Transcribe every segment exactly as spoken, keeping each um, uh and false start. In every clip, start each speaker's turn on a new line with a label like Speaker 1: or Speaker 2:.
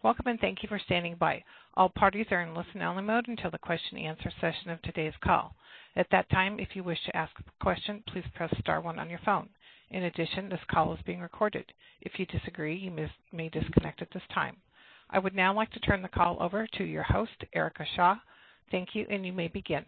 Speaker 1: Welcome and thank you for standing by. All parties are in listen-only mode until the question-and-answer session of today's call. At that time, if you wish to ask a question, please press star one on your phone. In addition, this call is being recorded. If you disagree, you may disconnect at this time. I would now like to turn the call over to your host, Erica Shaw. Thank you, and you may begin.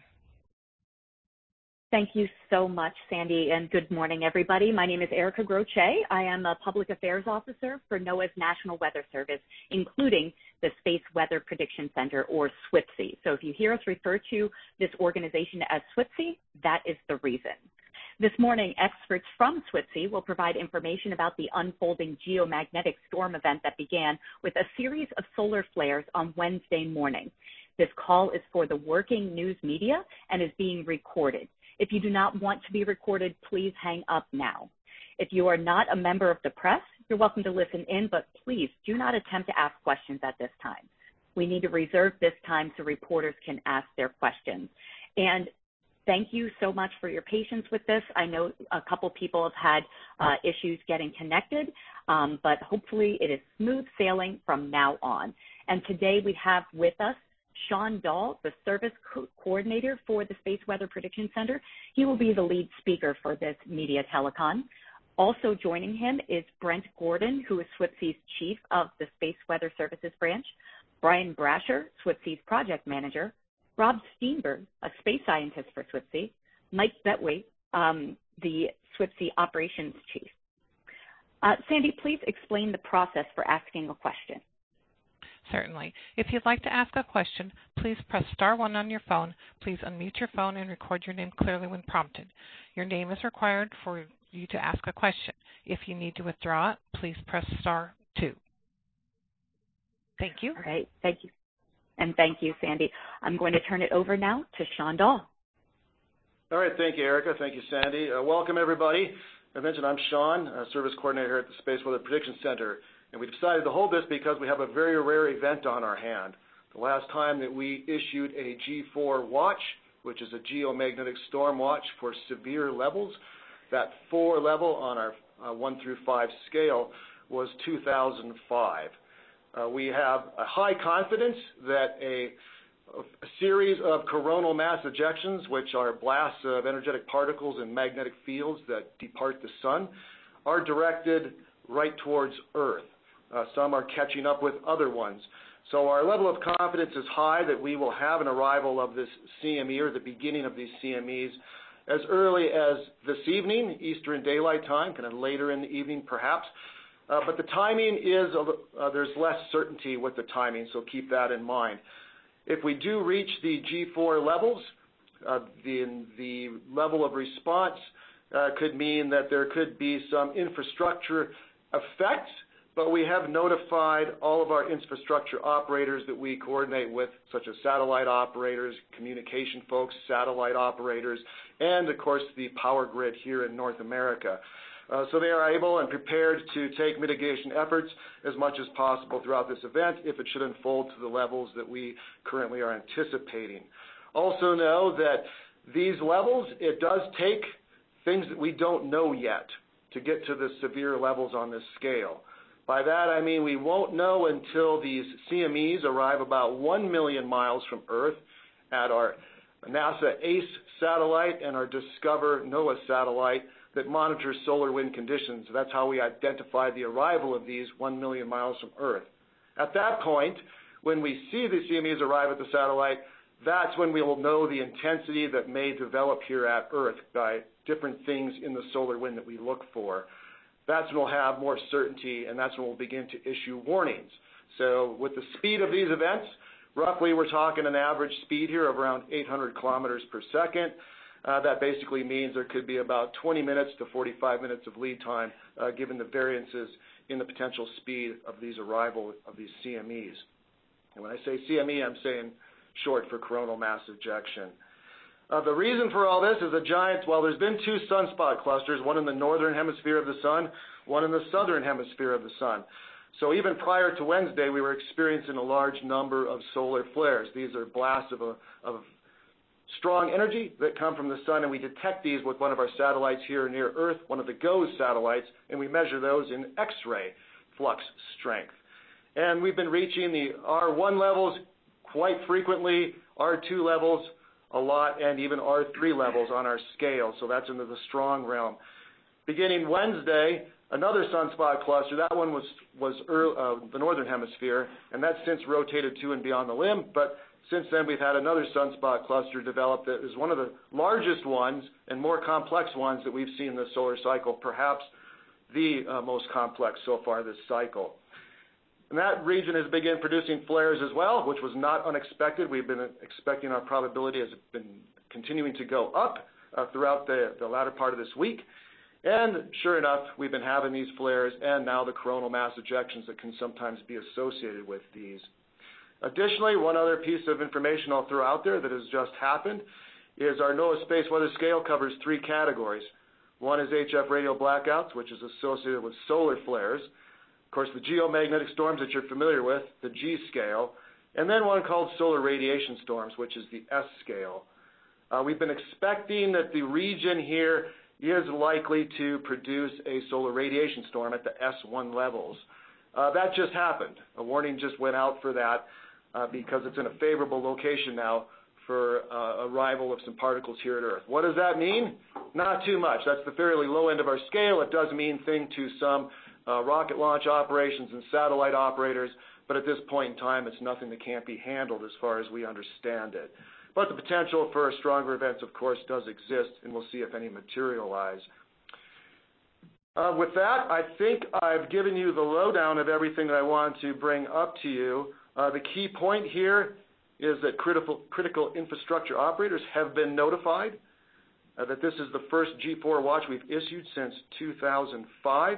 Speaker 2: Thank you so much, Sandy, and good morning, everybody. My name is Erica Groce. I am a Public Affairs Officer for NOAA's National Weather Service, including the Space Weather Prediction Center, or SWPC. So if you hear us refer to this organization as SWPC, that is the reason. This morning, experts from SWPC will provide information about the unfolding geomagnetic storm event that began with a series of solar flares on Wednesday morning. This call is for the working news media and is being recorded. If you do not want to be recorded, please hang up now. If you are not a member of the press, you're welcome to listen in, but please do not attempt to ask questions at this time. We need to reserve this time so reporters can ask their questions. And thank you so much for your patience with this. I know a couple people have had uh, issues getting connected, um, but hopefully it is smooth sailing from now on. And today we have with us Sean Dahl, the service co- coordinator for the Space Weather Prediction Center. He will be the lead speaker for this media telecon. Also joining him is Brent Gordon, who is SWPC's chief of the Space Weather Services branch, Brian Brasher, SWPC's project manager, Rob Steenberg, a space scientist for SWPC, Mike Betway, um, the SWPC operations chief. Uh, Sandy, please explain the process for asking a question.
Speaker 1: Certainly. If you'd like to ask a question, please press star one on your phone. Please unmute your phone and record your name clearly when prompted. Your name is required for you to ask a question. If you need to withdraw it, please press star two. Thank you.
Speaker 2: All right. Thank you. And thank you, Sandy. I'm going to turn it over now to Sean Dahl.
Speaker 3: All right. Thank you, Erica. Thank you, Sandy. Uh, welcome, everybody. As I mentioned, I'm Sean, a service coordinator here at the Space Weather Prediction Center. And we decided to hold this because we have a very rare event on our hand. The last time that we issued a G four watch, which is a geomagnetic storm watch for severe levels, that four level on our uh, one through five scale was two thousand five. Uh, we have a high confidence that a, a series of coronal mass ejections, which are blasts of energetic particles and magnetic fields that depart the sun, are directed right towards Earth. Uh, some are catching up with other ones. So our level of confidence is high that we will have an arrival of this C M E or the beginning of these C M Es as early as this evening, Eastern Daylight Time, kind of later in the evening perhaps. Uh, but the timing is, uh, there's less certainty with the timing, so keep that in mind. If we do reach the G four levels, uh, the, the level of response uh, could mean that there could be some infrastructure effects, but we have notified all of our infrastructure operators that we coordinate with, such as satellite operators, communication folks, satellite operators, and, of course, the power grid here in North America. Uh, so they are able and prepared to take mitigation efforts as much as possible throughout this event if it should unfold to the levels that we currently are anticipating. Also know that these levels, it does take things that we don't know yet to get to the severe levels on this scale. By that, I mean we won't know until these C M Es arrive about one million miles from Earth at our NASA ACE satellite and our Discover NOAA satellite that monitors solar wind conditions. That's how we identify the arrival of these one million miles from Earth. At that point, when we see the C M Es arrive at the satellite, that's when we will know the intensity that may develop here at Earth by different things in the solar wind that we look for. That's when we'll have more certainty, and that's when we'll begin to issue warnings. So with the speed of these events, roughly we're talking an average speed here of around eight hundred kilometers per second. Uh, that basically means there could be about twenty minutes to forty-five minutes of lead time uh, given the variances in the potential speed of these arrival of these C M Es. And when I say C M E, I'm saying short for coronal mass ejection. Uh, the reason for all this is a giant, well, there's been two sunspot clusters, one in the northern hemisphere of the sun, one in the southern hemisphere of the sun. So even prior to Wednesday, we were experiencing a large number of solar flares. These are blasts of, a, of strong energy that come from the sun, and we detect these with one of our satellites here near Earth, one of the GOES satellites, and we measure those in X-ray flux strength. And we've been reaching the R one levels quite frequently, R two levels a lot, and even R three levels on our scale. So that's into the strong realm. Beginning Wednesday, another sunspot cluster. That one was was early, uh, the northern hemisphere, and that's since rotated to and beyond the limb. But since then, we've had another sunspot cluster develop that is one of the largest ones and more complex ones that we've seen in the solar cycle, perhaps the uh, most complex so far this cycle. And that region has begun producing flares as well, which was not unexpected. We've been expecting our probability has been continuing to go up uh, throughout the, the latter part of this week. And sure enough, we've been having these flares and now the coronal mass ejections that can sometimes be associated with these. Additionally, one other piece of information I'll throw out there that has just happened is our NOAA Space Weather Scale covers three categories. One is H F radial blackouts, which is associated with solar flares. Of course, the geomagnetic storms that you're familiar with, the G scale, and then one called solar radiation storms, which is the S scale. Uh, we've been expecting that the region here is likely to produce a solar radiation storm at the S one levels. Uh, that just happened. A warning just went out for that uh, because it's in a favorable location now for uh, arrival of some particles here at Earth. What does that mean? Not too much. That's the fairly low end of our scale. It does mean thing to some uh, rocket launch operations and satellite operators, but at this point in time, it's nothing that can't be handled as far as we understand it. But the potential for stronger events, of course, does exist, and we'll see if any materialize. Uh, with that, I think I've given you the lowdown of everything that I want to bring up to you. Uh, the key point here is that critical, critical infrastructure operators have been notified uh, that this is the first G four watch we've issued since two thousand five,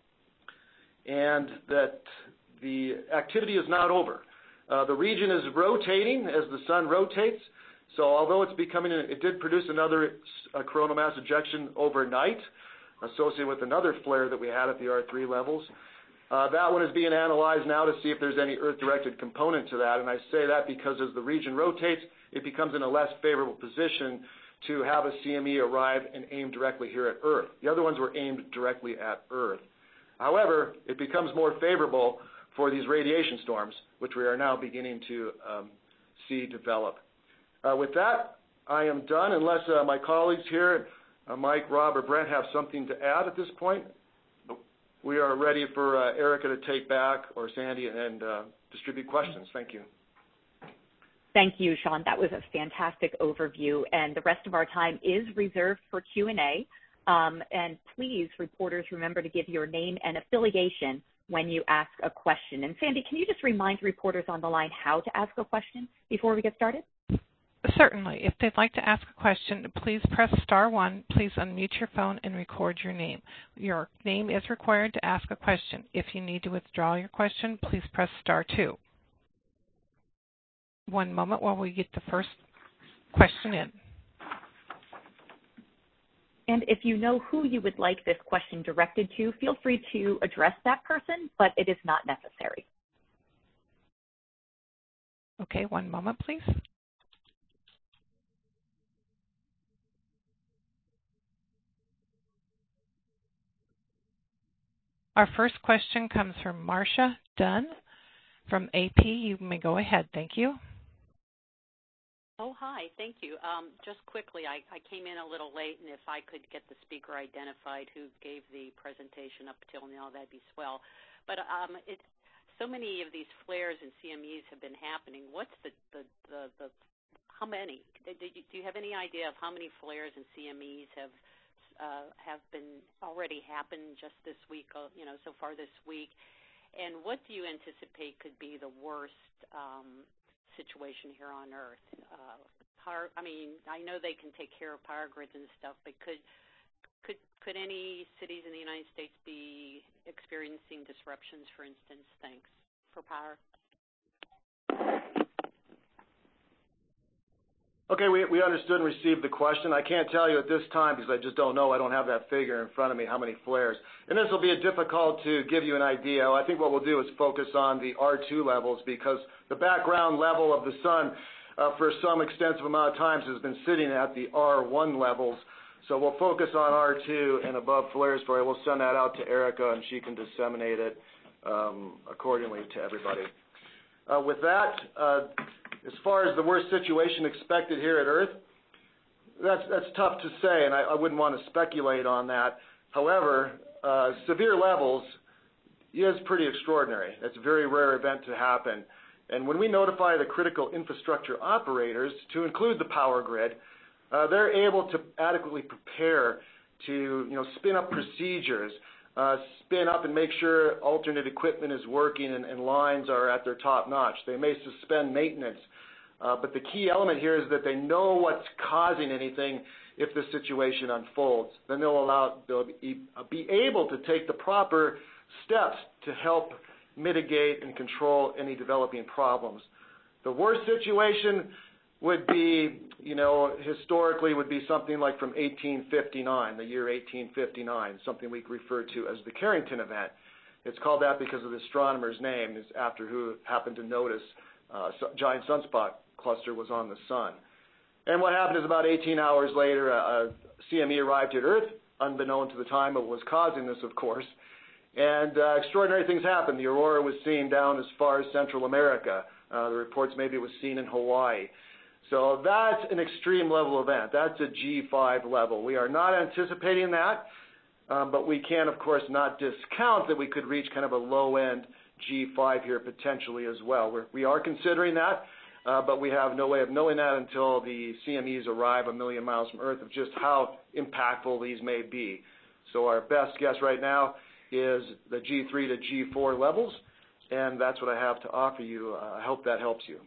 Speaker 3: and that the activity is not over. Uh, the region is rotating as the sun rotates. So although it's becoming, it did produce another uh, coronal mass ejection overnight associated with another flare that we had at the R three levels. Uh, that one is being analyzed now to see if there's any Earth-directed component to that. And I say that because as the region rotates, it becomes in a less favorable position to have a C M E arrive and aim directly here at Earth. The other ones were aimed directly at Earth. However, it becomes more favorable for these radiation storms, which we are now beginning to um, see develop. Uh, with that, I am done, unless uh, my colleagues here, uh, Mike, Rob, or Brent, have something to add at this point. Nope. We are ready for uh, Erica to take back, or Sandy, and uh, distribute questions. Thank you.
Speaker 2: Thank you, Sean. That was a fantastic overview, and the rest of our time is reserved for Q and A. Um, and please, reporters, remember to give your name and affiliation when you ask a question. And Sandy, can you just remind reporters on the line how to ask a question before we get started?
Speaker 1: Certainly. If they'd like to ask a question, please press star one. Please unmute your phone and record your name. Your name is required to ask a question. If you need to withdraw your question, please press star two. One moment while we get the first question in.
Speaker 2: And if you know who you would like this question directed to, feel free to address that person, but it is not necessary.
Speaker 1: Okay, one moment, please. Our first question comes from Marcia Dunn from A P. You may go ahead. Thank you.
Speaker 4: Oh, hi. Thank you. Um, just quickly, I, I came in a little late, and if I could get the speaker identified who gave the presentation up till now, that'd be swell. But um, it, so many of these flares and C M Es have been happening. What's the, the, the, the how many? Did you, do you have any idea of how many flares and C M Es have uh, have been already happened just this week, uh, you know, so far this week? And what do you anticipate could be the worst um, situation here on Earth? Uh, power, I mean, I know they can take care of power grids and stuff, but could could could any cities in the United States be experiencing disruptions, for instance? Thanks for power.
Speaker 3: Okay, we, we understood and received the question. I can't tell you at this time because I just don't know. I don't have that figure in front of me, how many flares. And this will be difficult to give you an idea. I think what we'll do is focus on the R two levels because the background level of the sun uh, for some extensive amount of times has been sitting at the R one levels. So we'll focus on R two and above flares for you. We'll send that out to Erica and she can disseminate it um, accordingly to everybody. Uh, with that, uh, as far as the worst situation expected here at Earth, that's, that's tough to say, and I, I wouldn't want to speculate on that. However, uh, severe levels is pretty extraordinary. It's a very rare event to happen. And when we notify the critical infrastructure operators, to include the power grid, uh, they're able to adequately prepare to, you know, spin up procedures, uh, spin up and make sure alternate equipment is working and, and lines are at their top notch. They may suspend maintenance, uh, but the key element here is that they know what's causing anything if the situation unfolds. Then they'll allow, they'll be, be able to take the proper steps to help mitigate and control any developing problems. The worst situation would be, you know, historically would be something like from eighteen fifty-nine, the year eighteen fifty-nine, something we refer to as the Carrington event. It's called that because of the astronomer's name, is after who happened to notice uh, a giant sunspot cluster was on the sun. And what happened is about eighteen hours later, a, a C M E arrived at Earth, unbeknown to the time it was causing this, of course. And uh, extraordinary things happened. The aurora was seen down as far as Central America. Uh, the reports maybe it was seen in Hawaii. So that's an extreme level event. That's a G five level. We are not anticipating that, um, but we can, of course, not discount that we could reach kind of a low-end G five here potentially as well. We're, we are considering that, uh, but we have no way of knowing that until the C M Es arrive a million miles from Earth of just how impactful these may be. So our best guess right now is the G three to G four levels, and that's what I have to offer you. Uh, I hope that helps you.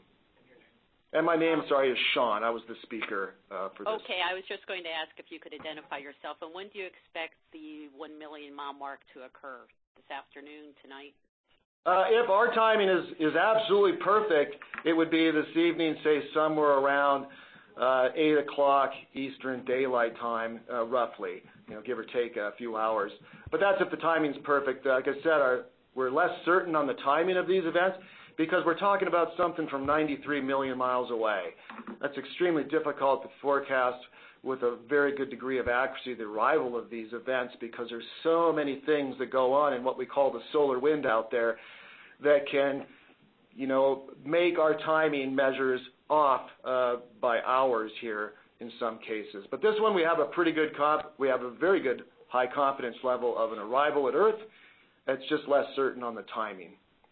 Speaker 3: And my name, sorry, is Sean. I was the speaker uh, for this.
Speaker 4: Okay, I was just going to ask if you could identify yourself. And when do you expect the one million mile mark to occur? This afternoon, tonight?
Speaker 3: Uh, if our timing is, is absolutely perfect, it would be this evening, say somewhere around uh, eight o'clock Eastern Daylight Time, uh, roughly, you know, give or take a few hours. But that's if the timing's perfect. Uh, like I said, our, we're less certain on the timing of these events, because we're talking about something from ninety-three million miles away. That's extremely difficult to forecast with a very good degree of accuracy the arrival of these events, because there's so many things that go on in what we call the solar wind out there that can, you know, make our timing measures off uh, by hours here in some cases. But this one we have a pretty good comp, we have a very good high confidence level of an arrival at Earth. It's just less certain on the timing.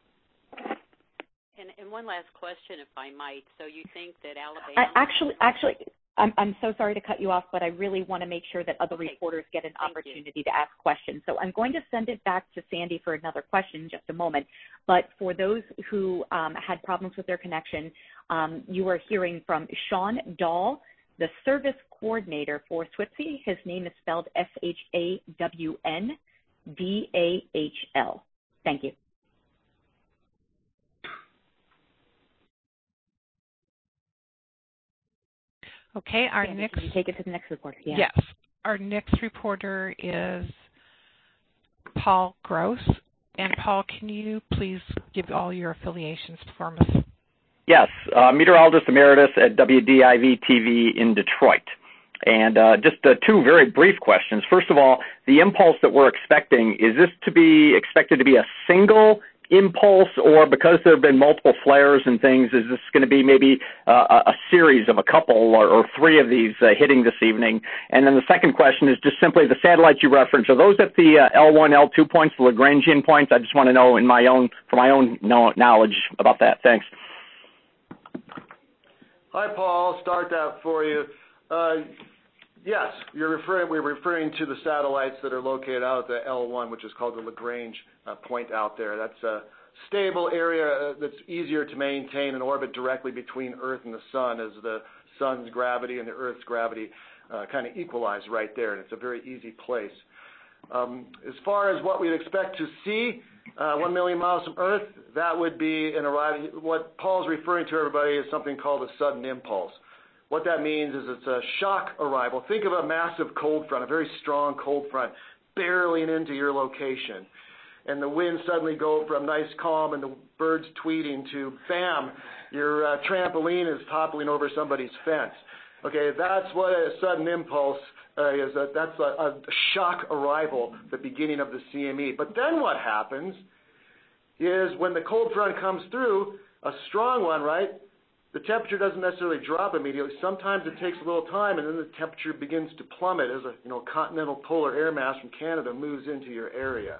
Speaker 4: And, and one last question, if I might. So you think that Alabama...
Speaker 2: I, actually, actually, I'm, I'm so sorry to cut you off, but I really want to make sure that other okay. reporters get an Thank opportunity you. to ask questions. So I'm going to send it back to Sandy for another question in just a moment. But for those who um, had problems with their connection, um, you are hearing from Sean Dahl, the service coordinator for S W I P S I. His name is spelled S H A W N D A H L. Thank you.
Speaker 1: Okay, our
Speaker 2: Sandy,
Speaker 1: next...
Speaker 2: Can you take it to the next reporter? Yeah.
Speaker 1: Yes. Our next reporter is Paul Gross. And Paul, can you please give all your affiliations for us?
Speaker 5: Yes, uh, meteorologist emeritus at W D I V T V in Detroit. And uh, just uh, two very brief questions. First of all, the impulse that we're expecting, is this to be expected to be a single impulse, or because there have been multiple flares and things, is this going to be maybe uh, a series of a couple or, or three of these uh, hitting this evening? And then the second question is just simply the satellites you referenced, are those at the uh, L one, L two points, the Lagrangian points? I just want to know in my own, for my own knowledge about that. Thanks.
Speaker 3: Hi, Paul. I'll start that for you. Uh, yes, you're referring, we're referring to the satellites that are located out at the L one, which is called the Lagrange uh, point out there. That's a stable area that's easier to maintain and orbit directly between Earth and the Sun, as the Sun's gravity and the Earth's gravity uh, kind of equalize right there, and it's a very easy place. Um, as far as what we'd expect to see, uh, one million miles from Earth, that would be an arrival. What Paul's referring to, everybody, is something called a sudden impulse. What that means is it's a shock arrival. Think of a massive cold front, a very strong cold front, barreling into your location. And the winds suddenly go from nice calm and the birds tweeting to, bam, your uh, trampoline is toppling over somebody's fence. Okay, that's what a sudden impulse uh, is. A, that's a, a shock arrival, the beginning of the C M E. But then what happens is when the cold front comes through, a strong one, right, the temperature doesn't necessarily drop immediately. Sometimes it takes a little time, and then the temperature begins to plummet as a you know continental polar air mass from Canada moves into your area.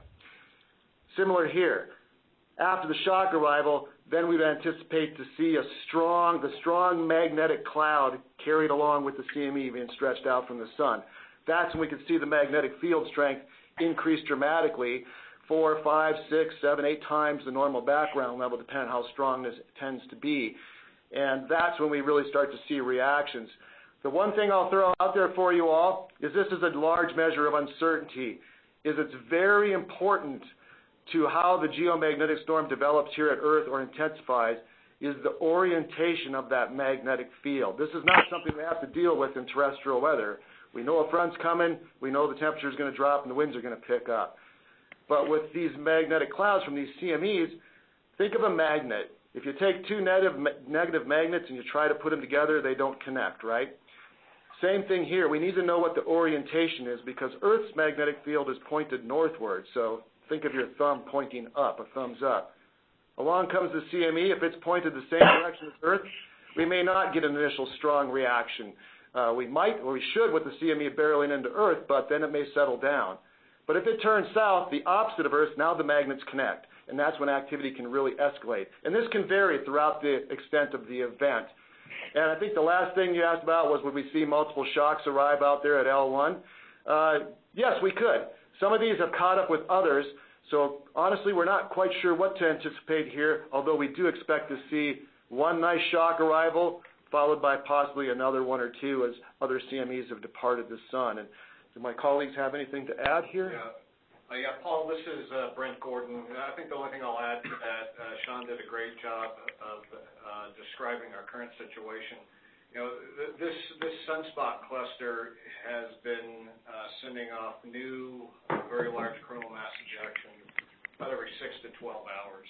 Speaker 3: Similar here. After the shock arrival, then we'd anticipate to see a strong, the strong magnetic cloud carried along with the C M E being stretched out from the sun. That's when we can see the magnetic field strength increase dramatically, four, five, six, seven, eight times the normal background level, depending on how strong this tends to be. And that's when we really start to see reactions. The one thing I'll throw out there for you all is this is a large measure of uncertainty, is it's very important to how the geomagnetic storm develops here at Earth or intensifies is the orientation of that magnetic field. This is not something we have to deal with in terrestrial weather. We know a front's coming, we know the temperature is going to drop and the winds are going to pick up. But with these magnetic clouds from these C M Es, think of a magnet. If you take two negative, negative magnets and you try to put them together, they don't connect, right? Same thing here. We need to know what the orientation is because Earth's magnetic field is pointed northward. So think of your thumb pointing up, a thumbs up. Along comes the C M E. If it's pointed the same direction as Earth, we may not get an initial strong reaction. Uh, we might, or we should, with the C M E barreling into Earth, but then it may settle down. But if it turns south, the opposite of Earth, now the magnets connect. And that's when activity can really escalate. And this can vary throughout the extent of the event. And I think the last thing you asked about was would we see multiple shocks arrive out there at L one? Uh, yes, we could. Some of these have caught up with others. So honestly, we're not quite sure what to anticipate here, although we do expect to see one nice shock arrival followed by possibly another one or two as other C M Es have departed the sun. And do my colleagues have anything to add here?
Speaker 6: Yeah. Uh, yeah, Paul, this is uh, Brent Gordon. I think the only thing I'll add to that, uh, Sean did a great job of uh, describing our current situation. You know, th- this this sunspot cluster has been uh, sending off new, uh, very large coronal mass ejections about every six to twelve hours.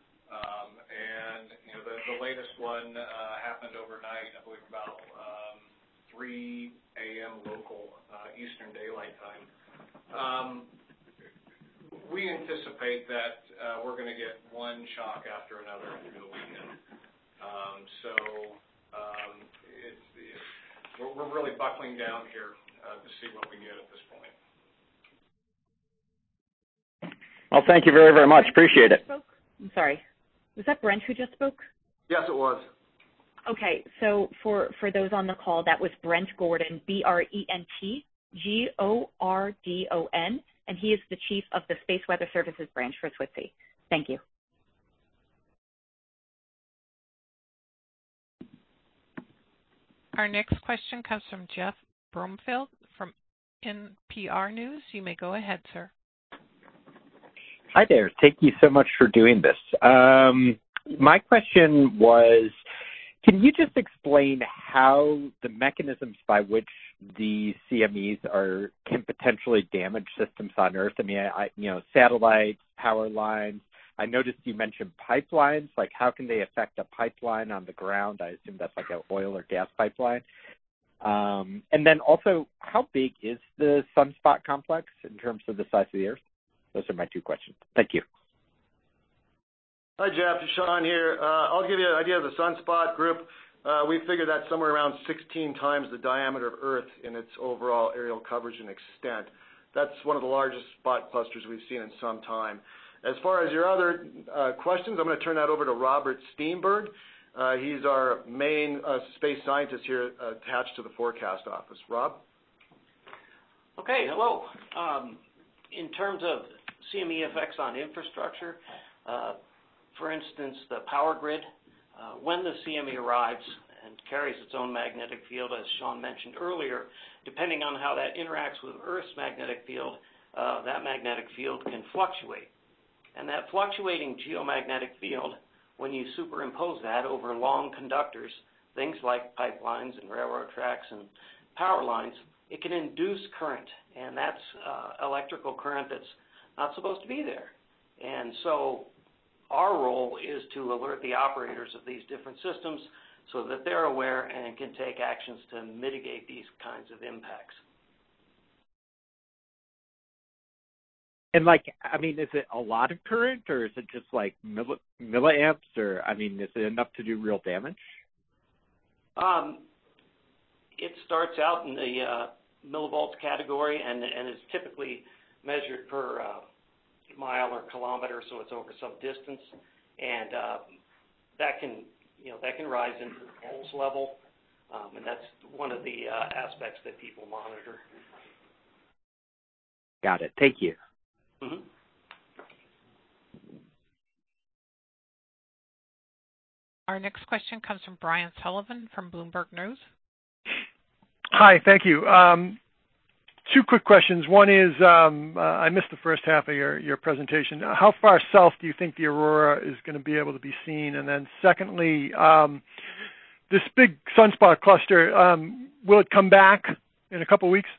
Speaker 6: Um, and, you know, the, the latest one uh, happened overnight, I believe about um, three a.m. local uh, Eastern Daylight Time. Um, We anticipate that uh, we're going to get one shock after another through the weekend. Um, so um, it's, it's, we're, we're really buckling down here uh, to see what we get at this point.
Speaker 5: Well, thank you very, very much. Appreciate it.
Speaker 2: I'm sorry. Was that Brent who just spoke?
Speaker 3: Yes, it was.
Speaker 2: Okay, so for, for those on the call, that was Brent Gordon, B R E N T G O R D O N. And he is the chief of the Space Weather Services branch for S W I T S E. Thank you.
Speaker 1: Our next question comes from Jeff Bromfield from N P R News. You may go ahead, sir.
Speaker 7: Hi there. Thank you so much for doing this. Um, my question was, can you just explain how the mechanisms by which the C M Es are can potentially damage systems on Earth? I mean, I, you know, satellites, power lines. I noticed you mentioned pipelines. Like, how can they affect a pipeline on the ground? I assume that's like an oil or gas pipeline. Um, and then also, how big is the sunspot complex in terms of the size of the Earth? Those are my two questions. Thank you.
Speaker 3: Hi, Jeff. Sean here. Uh, I'll give you an idea of the sunspot group. Uh, we figure that's somewhere around sixteen times the diameter of Earth in its overall aerial coverage and extent. That's one of the largest spot clusters we've seen in some time. As far as your other uh, questions, I'm going to turn that over to Robert Steenberg. Uh, he's our main uh, space scientist here uh, attached to the forecast office. Rob?
Speaker 8: Okay, hello. Um, in terms of C M E effects on infrastructure, uh, for instance, the power grid, uh, when the C M E arrives and carries its own magnetic field, as Sean mentioned earlier, depending on how that interacts with Earth's magnetic field, uh, that magnetic field can fluctuate. And that fluctuating geomagnetic field, when you superimpose that over long conductors, things like pipelines and railroad tracks and power lines, it can induce current, and that's uh, electrical current that's not supposed to be there. And so our role is to alert the operators of these different systems so that they're aware and can take actions to mitigate these kinds of impacts.
Speaker 7: And like, I mean, is it a lot of current, or is it just like milli- milliamps, or I mean, is it enough to do real damage?
Speaker 8: Um, it starts out in the uh, millivolts category, and and is typically measured per uh, mile or kilometer, so it's over some distance, and uh, that can you know that can rise into the volts level, um, and that's one of the uh, aspects that people monitor.
Speaker 7: Got it. Thank you.
Speaker 8: Mm-hmm.
Speaker 1: Our next question comes from Brian Sullivan from Bloomberg News.
Speaker 9: Hi, thank you. Um, two quick questions. One is, um, uh, I missed the first half of your, your presentation. How far south do you think the aurora is going to be able to be seen? And then secondly, um, this big sunspot cluster, um, will it come back in a couple of weeks?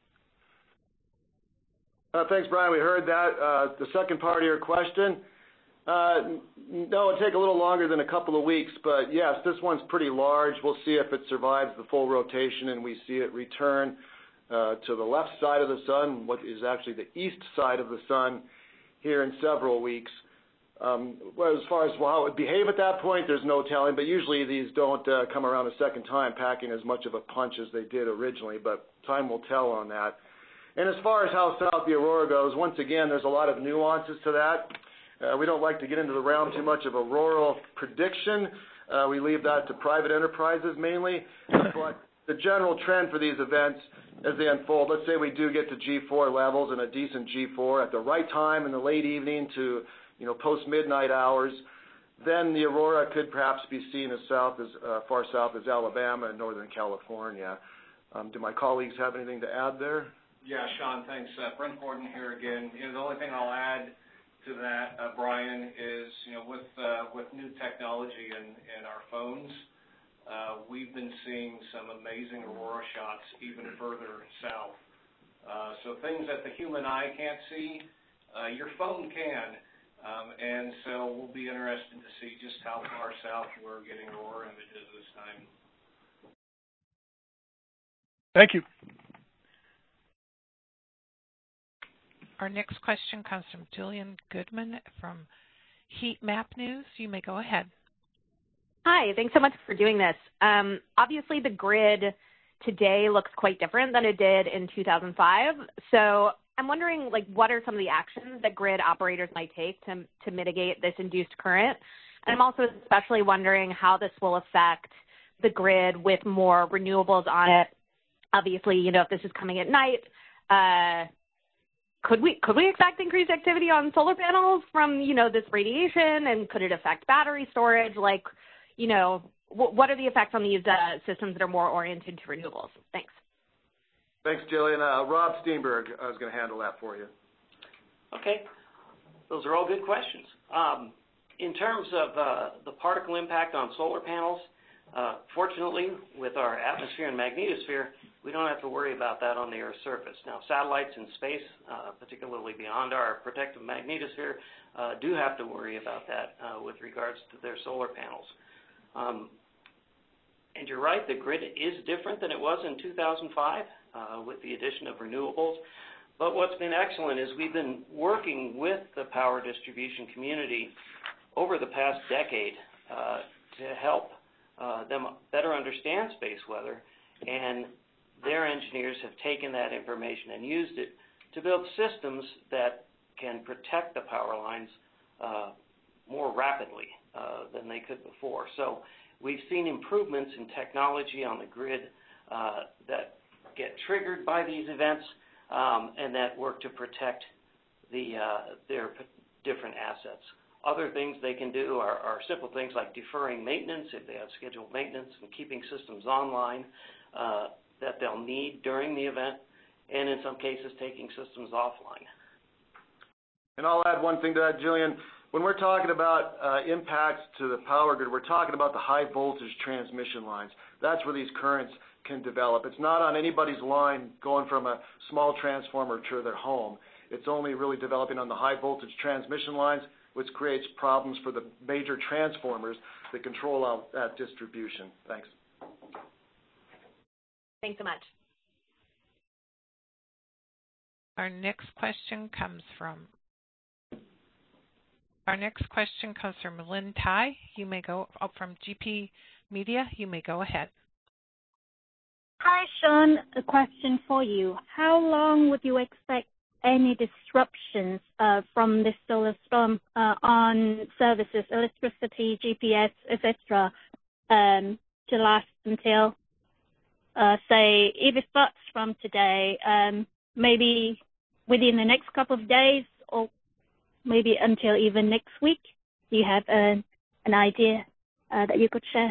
Speaker 3: Uh, thanks, Brian. We heard that. Uh, the second part of your question, uh, no, it'll take a little longer than a couple of weeks, but yes, this one's pretty large. We'll see if it survives the full rotation and we see it return uh, to the left side of the sun, what is actually the east side of the sun, here in several weeks. Um, well, as far as how it would behave at that point, there's no telling, but usually these don't uh, come around a second time packing as much of a punch as they did originally, but time will tell on that. And as far as how south the aurora goes, once again, there's a lot of nuances to that. Uh, we don't like to get into the realm too much of auroral prediction. Uh, we leave that to private enterprises mainly. But the general trend for these events as they unfold, let's say we do get to G four levels and a decent G four at the right time in the late evening to, you know, post-midnight hours, then the aurora could perhaps be seen as south as uh, far south as Alabama and Northern California. Um, do my colleagues have anything to add there?
Speaker 6: Yeah, Sean, thanks. Uh, Brent Gordon here again. You know, the only thing I'll add to that, uh, Brian, is, you know, with uh, with new technology in, in our phones, uh, we've been seeing some amazing aurora shots even further south. Uh, so things that the human eye can't see, uh, your phone can. Um, and so we'll be interested to see just how far south we're getting aurora images this time.
Speaker 9: Thank you.
Speaker 1: Our next question comes from Jillian Goodman from Heat Map News. You may go ahead.
Speaker 10: Hi, thanks so much for doing this. Um, obviously, the grid today looks quite different than it did in two thousand five. So I'm wondering, like, what are some of the actions that grid operators might take to, to mitigate this induced current? And I'm also especially wondering how this will affect the grid with more renewables on it. Obviously, you know, if this is coming at night, uh, Could we could we expect increased activity on solar panels from, you know, this radiation, and could it affect battery storage? Like, you know, w- what are the effects on these uh, systems that are more oriented to renewables? Thanks.
Speaker 3: Thanks, Jillian. Uh, Rob Steenberg uh, is going to handle that for you.
Speaker 8: Okay. Those are all good questions. Um, in terms of uh, the particle impact on solar panels, uh, fortunately, with our atmosphere and magnetosphere, we don't have to worry about that on the Earth's surface. Now, satellites in space, uh, particularly beyond our protective magnetosphere, uh, do have to worry about that uh, with regards to their solar panels. Um, and you're right, the grid is different than it was in two thousand five uh, with the addition of renewables. But what's been excellent is we've been working with the power distribution community over the past decade uh, to help uh, them better understand space weather, and their engineers have taken that information and used it to build systems that can protect the power lines uh, more rapidly uh, than they could before. So we've seen improvements in technology on the grid uh, that get triggered by these events um, and that work to protect the, uh, their different assets. Other things they can do are, are simple things like deferring maintenance if they have scheduled maintenance, and keeping systems online uh, that they'll need during the event, and in some cases taking systems offline.
Speaker 3: And I'll add one thing to that, Jillian. When we're talking about uh, impacts to the power grid, we're talking about the high voltage transmission lines. That's where these currents can develop. It's not on anybody's line going from a small transformer to their home. It's only really developing on the high voltage transmission lines, which creates problems for the major transformers that control out that distribution. Thanks.
Speaker 10: Thanks so much.
Speaker 1: Our next question comes from Our next question comes from Lynn Tai. You may go up from G P Media. You may go ahead.
Speaker 11: Hi, Sean. A question for you. How long would you expect any disruptions uh, from this solar storm uh, on services, electricity, G P S, et cetera, um, to last until, uh, say, if it starts from today, um, maybe within the next couple of days, or maybe until even next week? Do you have an, an idea uh, that you could share?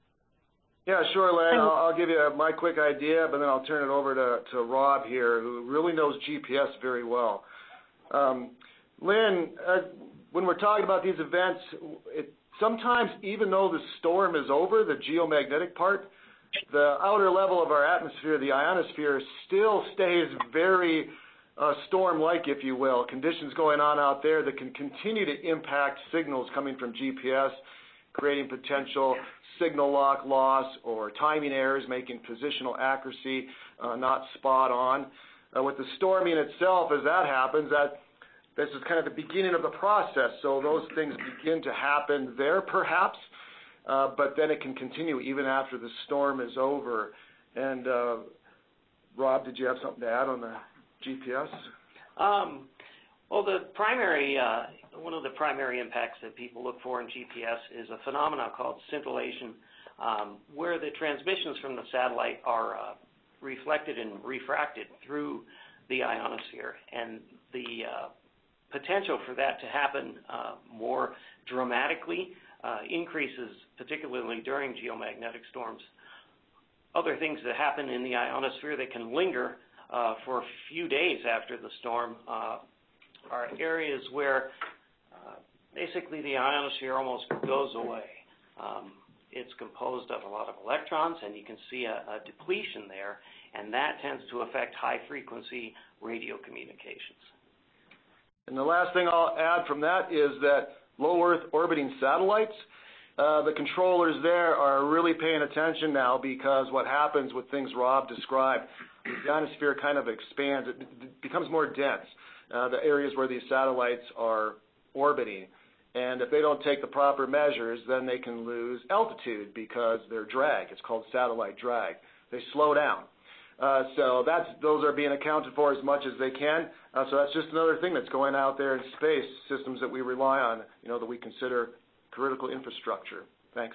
Speaker 3: Yeah, sure, Lynn. I'll, I'll give you my quick idea, but then I'll turn it over to, to Rob here, who really knows G P S very well. Um, Lynn, uh, when we're talking about these events, it, sometimes even though the storm is over, the geomagnetic part, the outer level of our atmosphere, the ionosphere, still stays very uh, storm-like, if you will. Conditions going on out there that can continue to impact signals coming from G P S, creating potential signal lock loss or timing errors, making positional accuracy uh, not spot on. Uh, with the storming itself, as that happens, that this is kind of the beginning of the process. So those things begin to happen there, perhaps, uh, but then it can continue even after the storm is over. And uh, Rob, did you have something to add on the G P S?
Speaker 8: Um, well, the primary uh, one of the primary impacts that people look for in G P S is a phenomenon called scintillation, um, where the transmissions from the satellite are uh, reflected and refracted through the ionosphere, and the uh, potential for that to happen uh, more dramatically uh, increases, particularly during geomagnetic storms. Other things that happen in the ionosphere that can linger uh, for a few days after the storm uh, are areas where uh, basically the ionosphere almost goes away. Um, it's composed of a lot of electrons, and you can see a, a depletion there, and that tends to affect high-frequency radio communications.
Speaker 3: And the last thing I'll add from that is that low Earth orbiting satellites, uh, the controllers there are really paying attention now, because what happens with things Rob described, the ionosphere kind of expands, it becomes more dense. Uh, the areas where these satellites are orbiting. And if they don't take the proper measures, then they can lose altitude because their drag, it's called satellite drag. They slow down. Uh, so that's, those are being accounted for as much as they can. Uh, so that's just another thing that's going out there in space, systems that we rely on, you know, that we consider critical infrastructure. Thanks.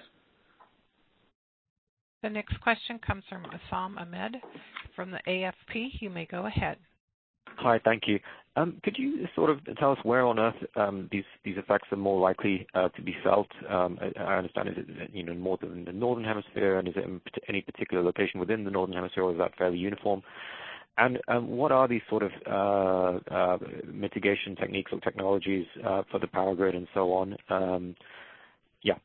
Speaker 1: The next question comes from Assam Ahmed from the A F P. You may go ahead.
Speaker 12: Hi, thank you. Um, could you sort of tell us where on Earth um, these these effects are more likely uh, to be felt? Um, I, I understand, is it you know more in the northern hemisphere, and is it in any particular location within the northern hemisphere, or is that fairly uniform? And um, what are these sort of uh, uh, mitigation techniques or technologies uh, for the power grid and so on? Um, yeah.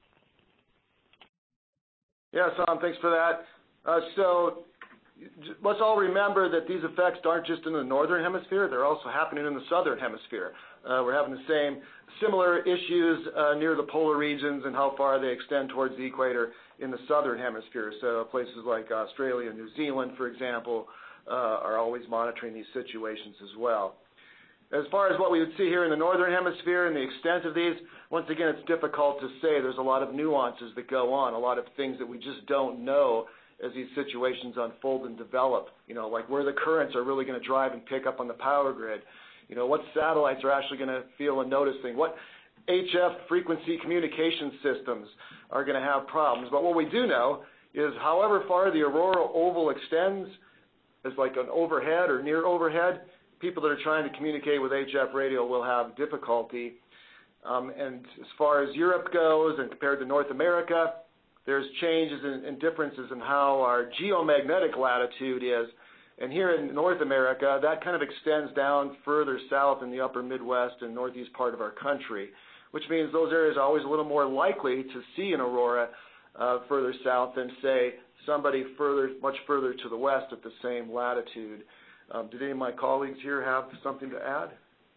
Speaker 3: Yeah, Sam, thanks for that. Uh, so. Let's all remember that these effects aren't just in the northern hemisphere, they're also happening in the southern hemisphere. Uh, we're having the same similar issues uh, near the polar regions and how far they extend towards the equator in the southern hemisphere. So places like Australia and New Zealand, for example, uh, are always monitoring these situations as well. As far as what we would see here in the northern hemisphere and the extent of these, once again, it's difficult to say. There's a lot of nuances that go on, a lot of things that we just don't know as these situations unfold and develop, you know, like where the currents are really going to drive and pick up on the power grid, you know, what satellites are actually going to feel and notice things, what H F frequency communication systems are going to have problems. But what we do know is however far the aurora oval extends, as like an overhead or near overhead, people that are trying to communicate with H F radio will have difficulty. Um, and as far as Europe goes and compared to North America, there's changes and, and differences in how our geomagnetic latitude is. And here in North America, that kind of extends down further south in the upper Midwest and northeast part of our country, which means those areas are always a little more likely to see an aurora uh, further south than, say, somebody further, much further to the west at the same latitude. Um, did any of my colleagues here have something to add?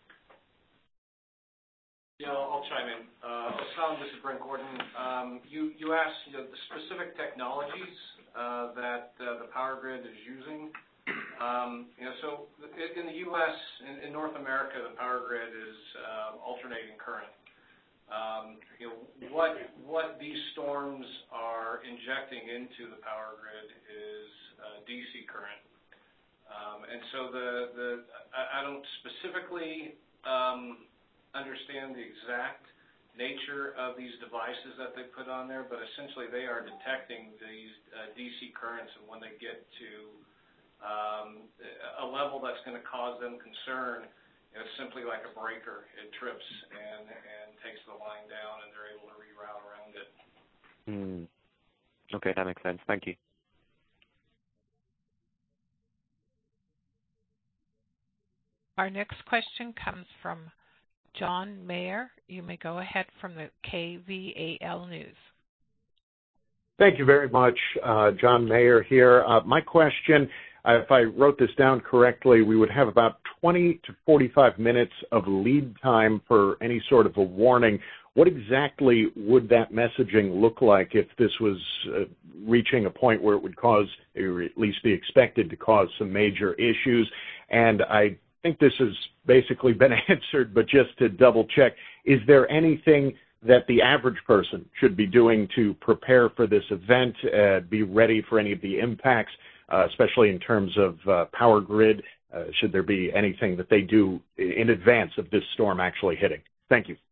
Speaker 6: Yeah, I'll, I'll chime in. Uh, Assam, this is Brent Gordon. Um, you, you asked you know, the specific technologies uh, that uh, the power grid is using Um, you know, so in the U S, in, in North America, the power grid is uh, alternating current. Um, you know, what what these storms are injecting into the power grid is uh, D C current, um, and so the the I, I don't specifically um, understand the exact nature of these devices that they put on there, but essentially they are detecting these uh, D C currents, and when they get to um, a level that's going to cause them concern, it's simply like a breaker. It trips and, and takes the line down, and they're able to reroute around it.
Speaker 12: Mm. Okay, that makes sense. Thank you.
Speaker 1: Our next question comes from John Mayer. You may go ahead from the K V A L News.
Speaker 13: Thank you very much. Uh, John Mayer here. Uh, my question, uh, if I wrote this down correctly, we would have about twenty to forty-five minutes of lead time for any sort of a warning. What exactly would that messaging look like if this was uh, reaching a point where it would cause, or at least be expected to cause, some major issues? And I think this has basically been answered, but just to double check, is there anything that the average person should be doing to prepare for this event, uh, be ready for any of the impacts, uh, especially in terms of uh, power grid? Uh, should there be anything that they do in advance of this storm actually hitting? Thank you.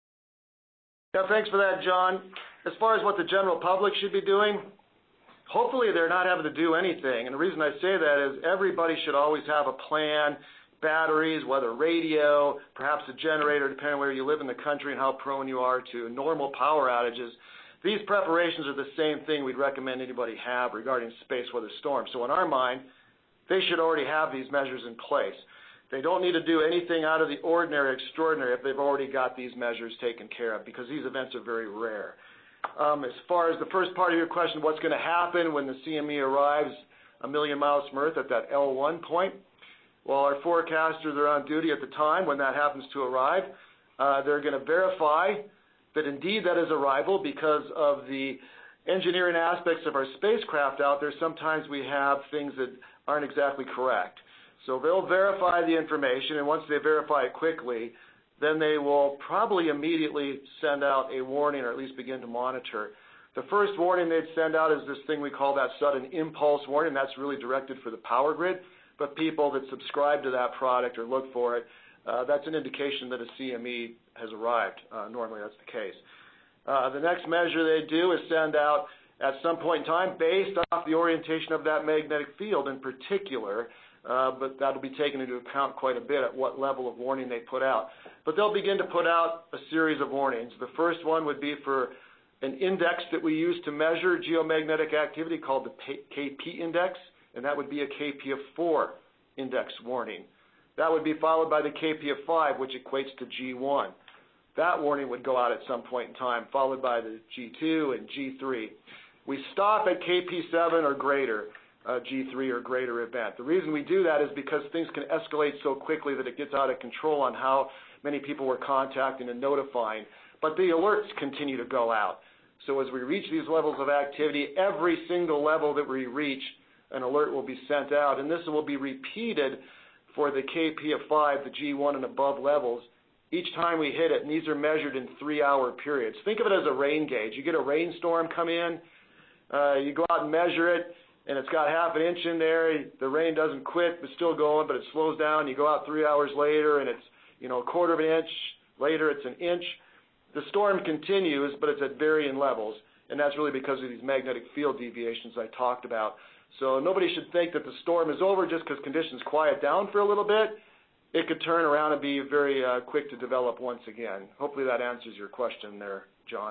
Speaker 3: Yeah, thanks for that, John. As far as what the general public should be doing, hopefully they're not having to do anything. And the reason I say that is everybody should always have a plan, batteries, whether radio, perhaps a generator, depending on where you live in the country and how prone you are to normal power outages. These preparations are the same thing we'd recommend anybody have regarding space weather storms. So in our mind, they should already have these measures in place. They don't need to do anything out of the ordinary, extraordinary, if they've already got these measures taken care of, because these events are very rare. Um, as far as the first part of your question, what's going to happen when the C M E arrives a million miles from Earth at that L one point? Well, our forecasters are on duty at the time when that happens to arrive. Uh, they're going to verify that indeed that is arrival because of the engineering aspects of our spacecraft out there. Sometimes we have things that aren't exactly correct. So they'll verify the information, and once they verify it quickly, then they will probably immediately send out a warning or at least begin to monitor. The first warning they'd send out is this thing we call that sudden impulse warning. That's really directed for the power grid. But people that subscribe to that product or look for it, uh, that's an indication that a C M E has arrived. Uh, normally that's the case. Uh, the next measure they do is send out at some point in time, based off the orientation of that magnetic field in particular, uh, but that'll be taken into account quite a bit at what level of warning they put out. But they'll begin to put out a series of warnings. The first one would be for an index that we use to measure geomagnetic activity called the K P index, and that would be a K P of four index warning. That would be followed by the K P of five, which equates to G one. That warning would go out at some point in time, followed by the G two and G three. We stop at K P seven or greater, uh, G three or greater event. The reason we do that is because things can escalate so quickly that it gets out of control on how many people we're contacting and notifying. But the alerts continue to go out. So as we reach these levels of activity, every single level that we reach, an alert will be sent out, and this will be repeated for the K P of five, the G one and above levels, each time we hit it, and these are measured in three-hour periods. Think of it as a rain gauge. You get a rainstorm come in, uh, you go out and measure it, and it's got half an inch in there. The rain doesn't quit, but still going, but it slows down. You go out three hours later, and it's, you know, a quarter of an inch. Later, it's an inch. The storm continues, but it's at varying levels, and that's really because of these magnetic field deviations I talked about. So nobody should think that the storm is over just because conditions quiet down for a little bit. It could turn around and be very uh, quick to develop once again. Hopefully that answers your question there, John.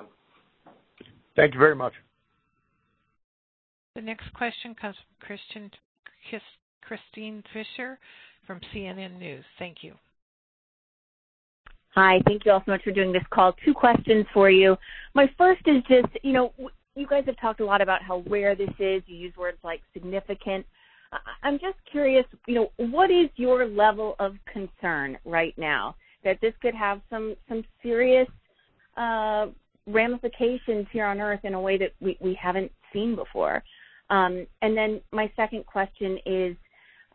Speaker 13: Thank you very much.
Speaker 1: The next question comes from Christian, Christine Fisher from C N N News. Thank you.
Speaker 14: Hi, thank you all so much for doing this call. Two questions for you. My first is just, you know, you guys have talked a lot about how rare this is. You use words like significant. I'm just curious, you know, what is your level of concern right now that this could have some, some serious uh, ramifications here on Earth in a way that we, we haven't seen before? Um, and then my second question is,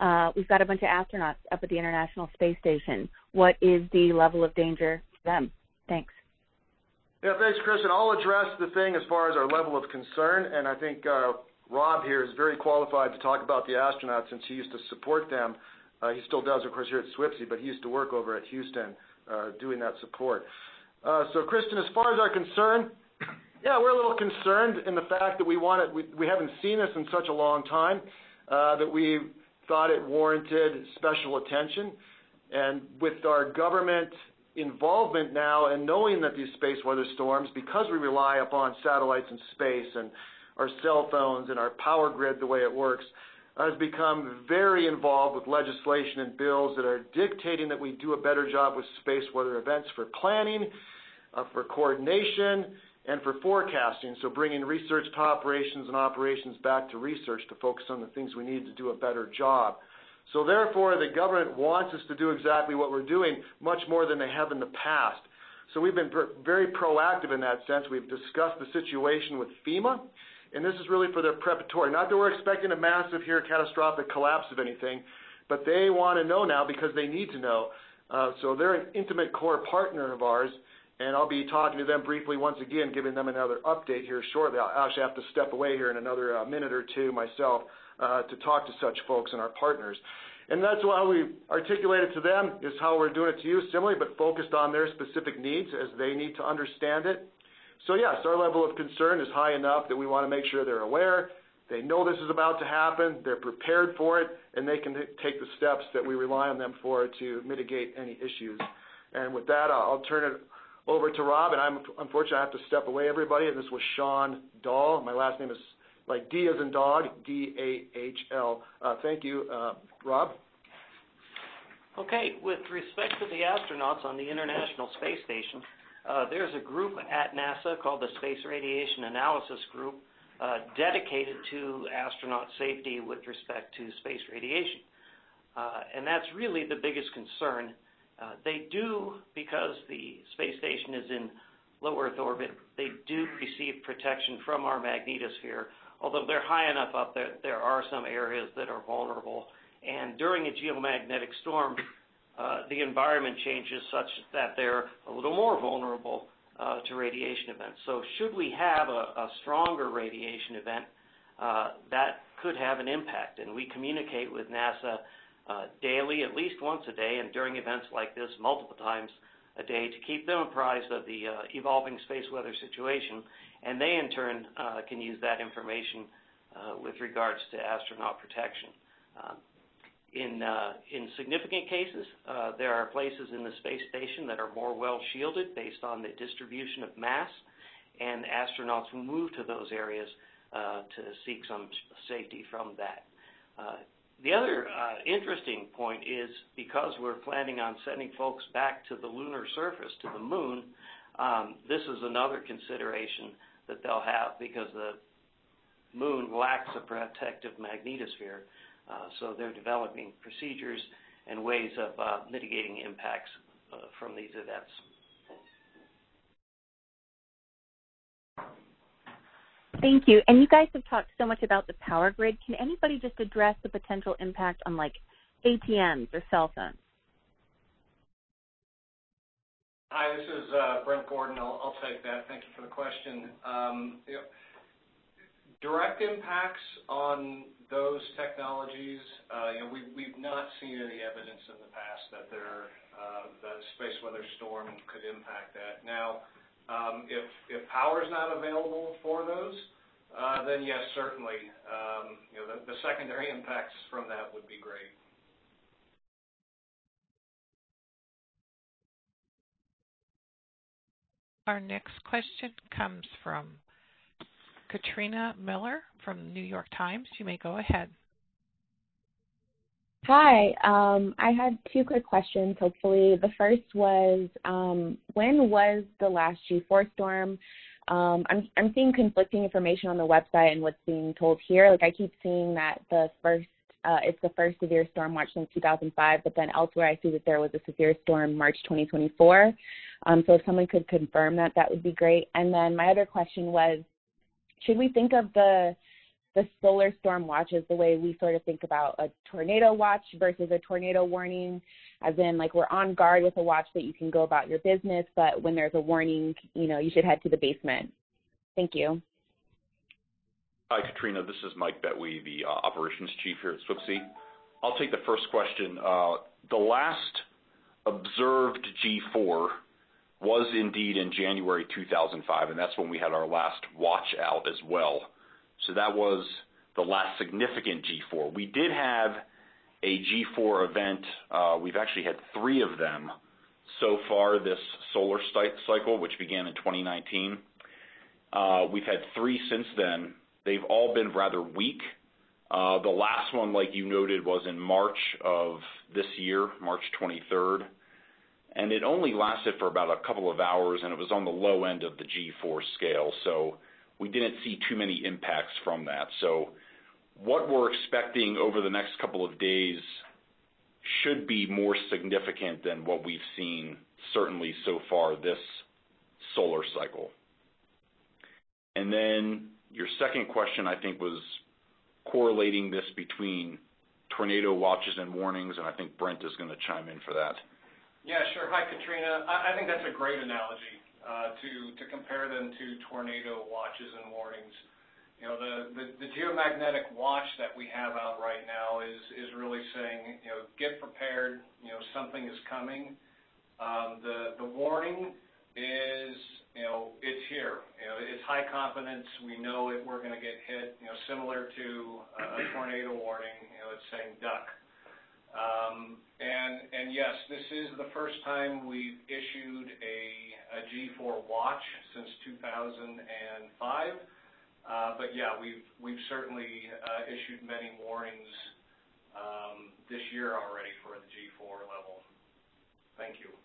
Speaker 14: Uh, we've got a bunch of astronauts up at the International Space Station. What is the level of danger for them? Thanks.
Speaker 3: Yeah, thanks, Kristen. I'll address the thing as far as our level of concern, and I think uh, Rob here is very qualified to talk about the astronauts since he used to support them. Uh, he still does, of course, here at SWPSI, but he used to work over at Houston uh, doing that support. Uh, so, Kristen, as far as our concern, yeah, we're a little concerned in the fact that we want it, we, we haven't seen this in such a long time, uh, that we thought it warranted special attention. And with our government involvement now and knowing that these space weather storms, because we rely upon satellites in space and our cell phones and our power grid, the way it works, has become very involved with legislation and bills that are dictating that we do a better job with space weather events for planning, uh, for coordination, and for forecasting. So bringing research to operations and operations back to research to focus on the things we need to do a better job. So therefore, the government wants us to do exactly what we're doing much more than they have in the past. So we've been pr- very proactive in that sense. We've discussed the situation with FEMA, and this is really for their preparatory. Not that we're expecting a massive here catastrophic collapse of anything, but they want to know now because they need to know. Uh, so they're an intimate core partner of ours, and I'll be talking to them briefly once again, giving them another update here shortly. I'll actually have to step away here in another uh, minute or two myself uh, to talk to such folks and our partners. And that's how we articulate it to them, is how we're doing it to you, similarly, but focused on their specific needs as they need to understand it. So, yes, our level of concern is high enough that we want to make sure they're aware, they know this is about to happen, they're prepared for it, and they can take the steps that we rely on them for to mitigate any issues. And with that, I'll turn it over to Rob, and I'm unfortunately I have to step away, everybody. And this was Sean Dahl. My last name is like D as in dog, D A H L. Uh, thank you, uh, Rob.
Speaker 8: Okay, with respect to the astronauts on the International Space Station, uh, there's a group at NASA called the Space Radiation Analysis Group uh, dedicated to astronaut safety with respect to space radiation. Uh, and that's really the biggest concern. Uh, they do, because the space station is in low Earth orbit, they do receive protection from our magnetosphere. Although they're high enough up there, there are some areas that are vulnerable. And during a geomagnetic storm, uh, the environment changes such that they're a little more vulnerable uh, to radiation events. So should we have a, a stronger radiation event, uh, that could have an impact. And we communicate with NASA uh, daily, at least once a day, and during events like this, multiple times a day, to keep them apprised of the uh, evolving space weather situation. And they, in turn, uh, can use that information uh, with regards to astronaut protection. Um, in, uh, in significant cases, uh, there are places in the space station that are more well-shielded based on the distribution of mass, and astronauts will move to those areas uh, to seek some safety from that. Uh, the other uh, interesting point is, because we're planning on sending folks back to the lunar surface, to the moon, um, this is another consideration that they'll have, because the moon lacks a protective magnetosphere. Uh, so they're developing procedures and ways of uh, mitigating impacts uh, from these events.
Speaker 14: Thank you. And you guys have talked so much about the power grid. Can anybody just address the potential impact on, like, A T Ms or cell phones?
Speaker 6: Hi, this is uh, Brent Gordon. I'll, I'll take that. Thank you for the question. Um, you know, direct impacts on those technologies, uh, you know, we, we've not seen any evidence in the past that there, uh, that a space weather storm could impact that. Now, um, if, if power is not available for those, uh, then yes, certainly, um, you know, the, the secondary impacts from that would be great.
Speaker 1: Our next question comes from Katrina Miller from the New York Times. You may go ahead.
Speaker 15: Hi. Um, I had two quick questions, hopefully. The first was, um, when was the last G four storm? Um, I'm, I'm seeing conflicting information on the website and what's being told here. Like, I keep seeing that the first, uh, it's the first severe storm March two thousand five, but then elsewhere I see that there was a severe storm March twenty twenty-four. Um, so if someone could confirm that, that would be great. And then my other question was, should we think of the the solar storm watches the way we sort of think about a tornado watch versus a tornado warning, as in like we're on guard with a watch that you can go about your business, but when there's a warning, you know, you should head to the basement. Thank you.
Speaker 16: Hi, Katrina. This is Mike Betwe, the uh, operations chief here at S W I P S I. I'll take the first question. Uh, the last observed G four was indeed in January two thousand five, and that's when we had our last watch out as well. So that was the last significant G four. We did have a G four event. Uh, we've actually had three of them so far this solar cycle, which began in twenty nineteen. Uh, we've had three since then. They've all been rather weak. Uh, the last one, like you noted, was in March of this year, March twenty-third. And it only lasted for about a couple of hours, and it was on the low end of the G four scale. So we didn't see too many impacts from that. So what we're expecting over the next couple of days should be more significant than what we've seen, certainly so far this solar cycle. And then your second question, I think, was correlating this between tornado watches and warnings, and I think Brent is going to chime in for that.
Speaker 6: Yeah, sure. Hi, Katrina. I, I think that's a great analogy uh, to, to compare them to tornado watches and warnings. You know, the, the, the geomagnetic watch that we have out right now is, is really saying, you know, get prepared, you know, something is coming. Um, the, the warning is, you know, it's here. You know, it's high confidence. We know it. We're going to get hit. You know, similar to a tornado warning. You know, it's saying duck. Um, and and yes, this is the first time we've issued a, a G four watch since two thousand five. Uh, but yeah, we've we've certainly uh, issued many warnings um, this year already for the G four level. Thank you.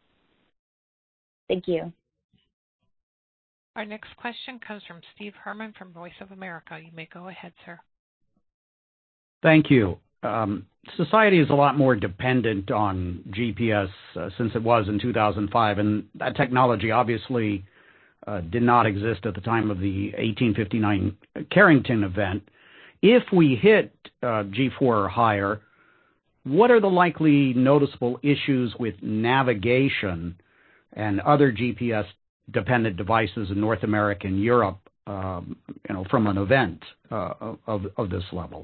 Speaker 15: Thank you.
Speaker 1: Our next question comes from Steve Herman from Voice of America. You may go ahead, sir.
Speaker 17: Thank you. Um, society is a lot more dependent on G P S uh, since it was in two thousand five, and that technology obviously uh, did not exist at the time of the eighteen fifty-nine Carrington event. If we hit uh, G four or higher, what are the likely noticeable issues with navigation and other G P S-dependent devices in North America and Europe, um, you know, from an event uh, of, of this level?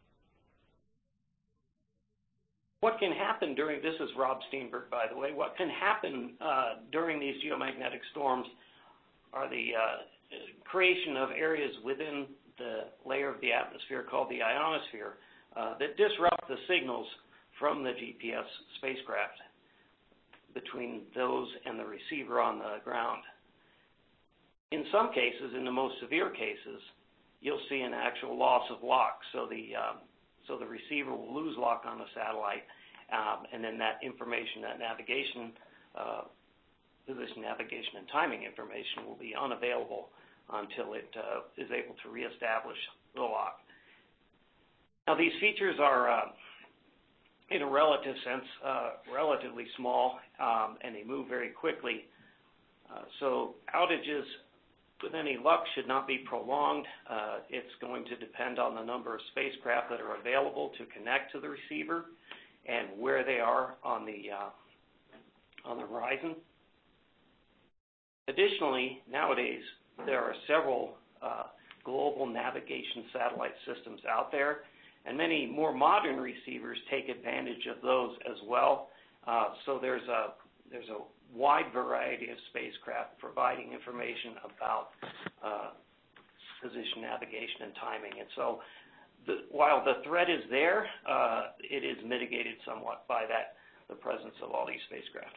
Speaker 8: What can happen during, this is Rob Steenberg, by the way, what can happen uh, during these geomagnetic storms are the uh, creation of areas within the layer of the atmosphere called the ionosphere uh, that disrupt the signals from the G P S spacecraft between those and the receiver on the ground. In some cases, in the most severe cases, you'll see an actual loss of lock. So the um, so the receiver will lose lock on the satellite, um, and then that information, that navigation, uh, position navigation and timing information will be unavailable until it uh, is able to reestablish the lock. Now, these features are, uh, in a relative sense, uh, relatively small, um, and they move very quickly. Uh, so outages, with any luck, should not be prolonged. Uh, it's going to depend on the number of spacecraft that are available to connect to the receiver and where they are on the uh, on the horizon. Additionally, nowadays there are several uh, global navigation satellite systems out there, and many more modern receivers take advantage of those as well. Uh, so there's a there's a wide variety of spacecraft providing information about uh, position, navigation, and timing. And so the, while the threat is there, uh, it is mitigated somewhat by that, the presence of all these spacecraft.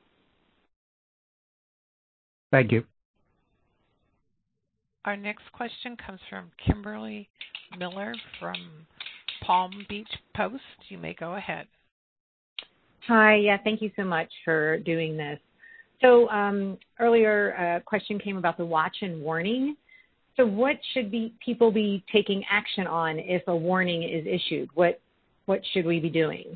Speaker 17: Thank you.
Speaker 1: Our next question comes from Kimberly Miller from Palm Beach Post. You may go ahead.
Speaker 18: Hi, yeah, thank you so much for doing this. So um, earlier a question came about the watch and warning. So what should be people be taking action on if a warning is issued? What what should we be doing?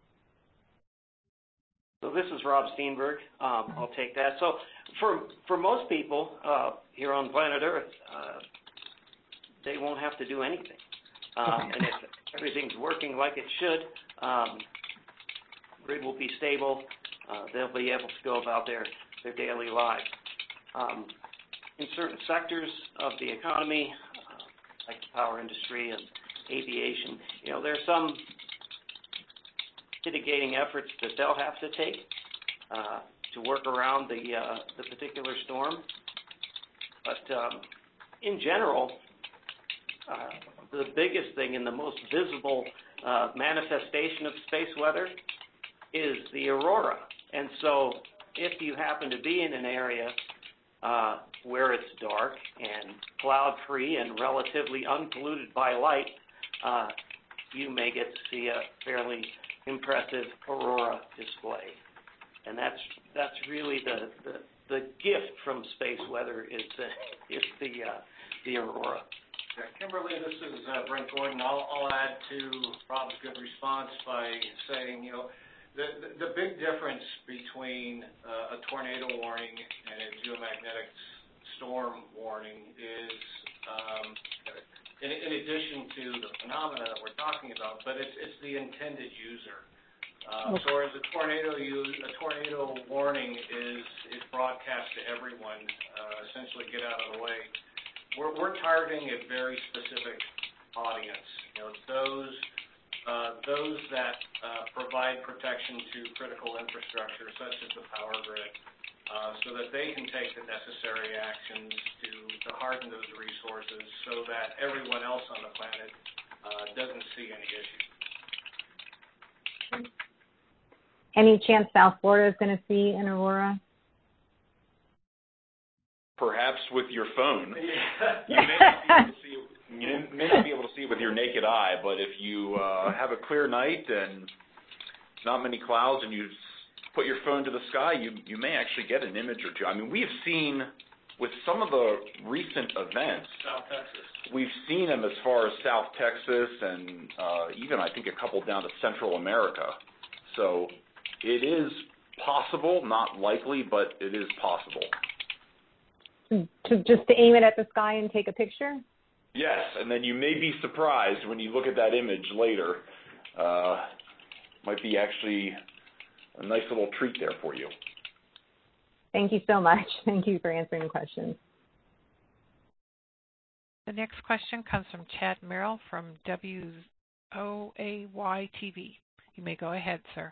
Speaker 8: So this is Rob Steenberg. Um, I'll take that. So for for most people uh, here on planet Earth, uh, they won't have to do anything. Um, and if everything's working like it should, um, grid will be stable. Uh, they'll be able to go about their, their daily lives. Um, in certain sectors of the economy, uh, like the power industry and aviation, you know, there's some mitigating efforts that they'll have to take uh, to work around the, uh, the particular storm. But um, in general, uh, the biggest thing and the most visible uh, manifestation of space weather is the aurora. And so if you happen to be in an area uh, where it's dark and cloud-free and relatively unpolluted by light, uh, you may get to see a fairly impressive aurora display. And that's that's really the, the, the gift from space weather is the, is the, uh, the aurora.
Speaker 6: Yeah, Kimberly, this is uh, Brent Gordon. I'll, I'll add to Rob's good response by saying, you know, the, the, the big difference between uh, a tornado warning and a geomagnetic storm warning is, um, in, in addition to the phenomena that we're talking about, but it's, it's the intended user. Uh, so whereas a tornado use, a tornado warning is, is broadcast to everyone, uh, essentially get out of the way. We're, we're targeting a very specific audience. You know, those uh, those that uh, provide protection to critical infrastructure, such as the power grid, uh, so that they can take the necessary actions to, to harden those resources, so that everyone else on the planet uh, doesn't see any issue.
Speaker 18: Any chance South Florida is going to see an aurora?
Speaker 16: Perhaps with your phone. You may not be able to see it, you may not be able to see it with your naked eye, but if you uh, have a clear night and not many clouds and you put your phone to the sky, you, you may actually get an image or two. I mean, we have seen, with some of the recent events,
Speaker 6: South Texas.
Speaker 16: We've seen them as far as South Texas and uh, even, I think, a couple down to Central America. So it is possible, not likely, but it is possible.
Speaker 18: To just to aim it at the sky and take a picture?
Speaker 16: Yes, and then you may be surprised when you look at that image later. Uh, might be actually a nice little treat there for you.
Speaker 18: Thank you so much. Thank you for answering the questions.
Speaker 1: The next question comes from Chad Merrill from W O A Y T V. You may go ahead, sir.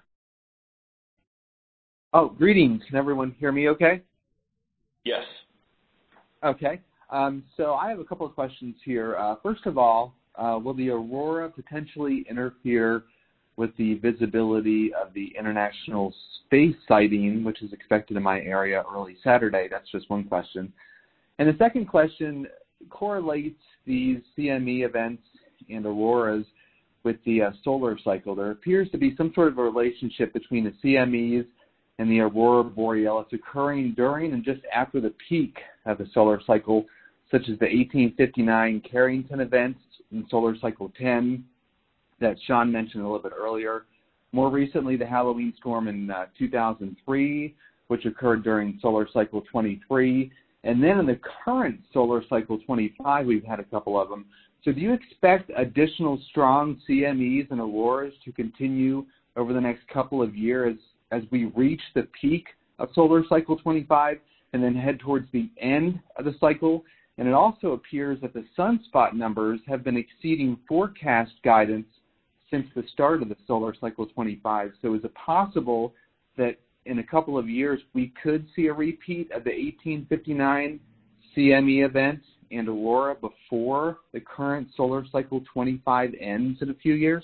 Speaker 19: Oh, greetings. Can everyone hear me okay?
Speaker 16: Yes.
Speaker 19: Okay. Um, so I have a couple of questions here. Uh, first of all, uh, will the aurora potentially interfere with the visibility of the International Space Sighting, which is expected in my area early Saturday? That's just one question. And the second question correlates these C M E events and auroras with the uh, solar cycle. There appears to be some sort of a relationship between the C M Es and the aurora borealis occurring during and just after the peak of the solar cycle, such as the eighteen fifty-nine Carrington events in solar cycle ten that Sean mentioned a little bit earlier. More recently, the Halloween storm in uh, two thousand three, which occurred during solar cycle twenty-three. And then in the current solar cycle twenty-five, we've had a couple of them. So do you expect additional strong C M Es and auroras to continue over the next couple of years as we reach the peak of solar cycle twenty-five and then head towards the end of the cycle? And it also appears that the sunspot numbers have been exceeding forecast guidance since the start of the solar cycle twenty-five. So is it possible that in a couple of years we could see a repeat of the eighteen fifty-nine C M E event and aurora before the current solar cycle twenty-five ends in a few years?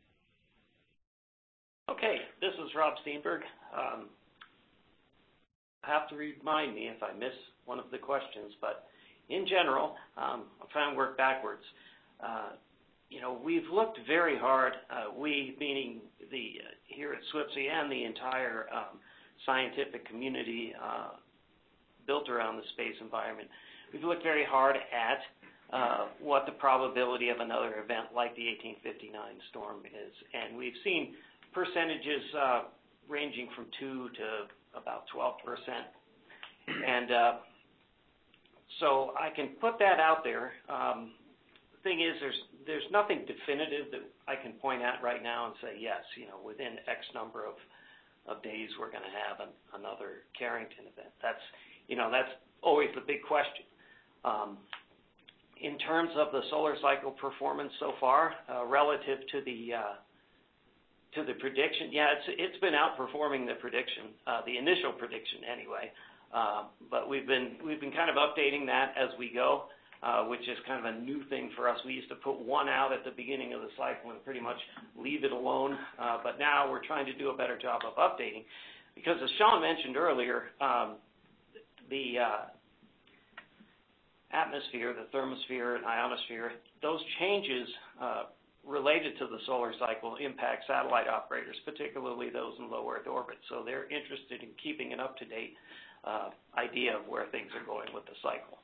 Speaker 8: Okay, this is Rob Steenberg. Um, have to remind me if I miss one of the questions, but in general, um, I'll try and work backwards. Uh, you know, we've looked very hard, uh, we meaning the uh, here at S W I P S I and the entire um, scientific community uh, built around the space environment. We've looked very hard at uh, what the probability of another event like the eighteen fifty-nine storm is, and we've seen percentages uh, ranging from two to about twelve percent. And uh, so I can put that out there. Um, thing is, there's there's nothing definitive that I can point at right now and say, yes, you know, within X number of, of days we're going to have an, another Carrington event. That's, you know, that's always the big question. Um, in terms of the solar cycle performance so far, uh, relative to the uh, to the prediction, yeah, it's it's been outperforming the prediction, uh, the initial prediction anyway. Uh, but we've been we've been kind of updating that as we go, uh, which is kind of a new thing for us. We used to put one out at the beginning of the cycle and pretty much leave it alone. Uh, but now we're trying to do a better job of updating, because as Sean mentioned earlier, um, the uh, atmosphere, the thermosphere and ionosphere, those changes uh, related to the solar cycle impact satellite operators, particularly those in low Earth orbit. So they're interested in keeping an up-to-date uh, idea of where things are going with the cycle.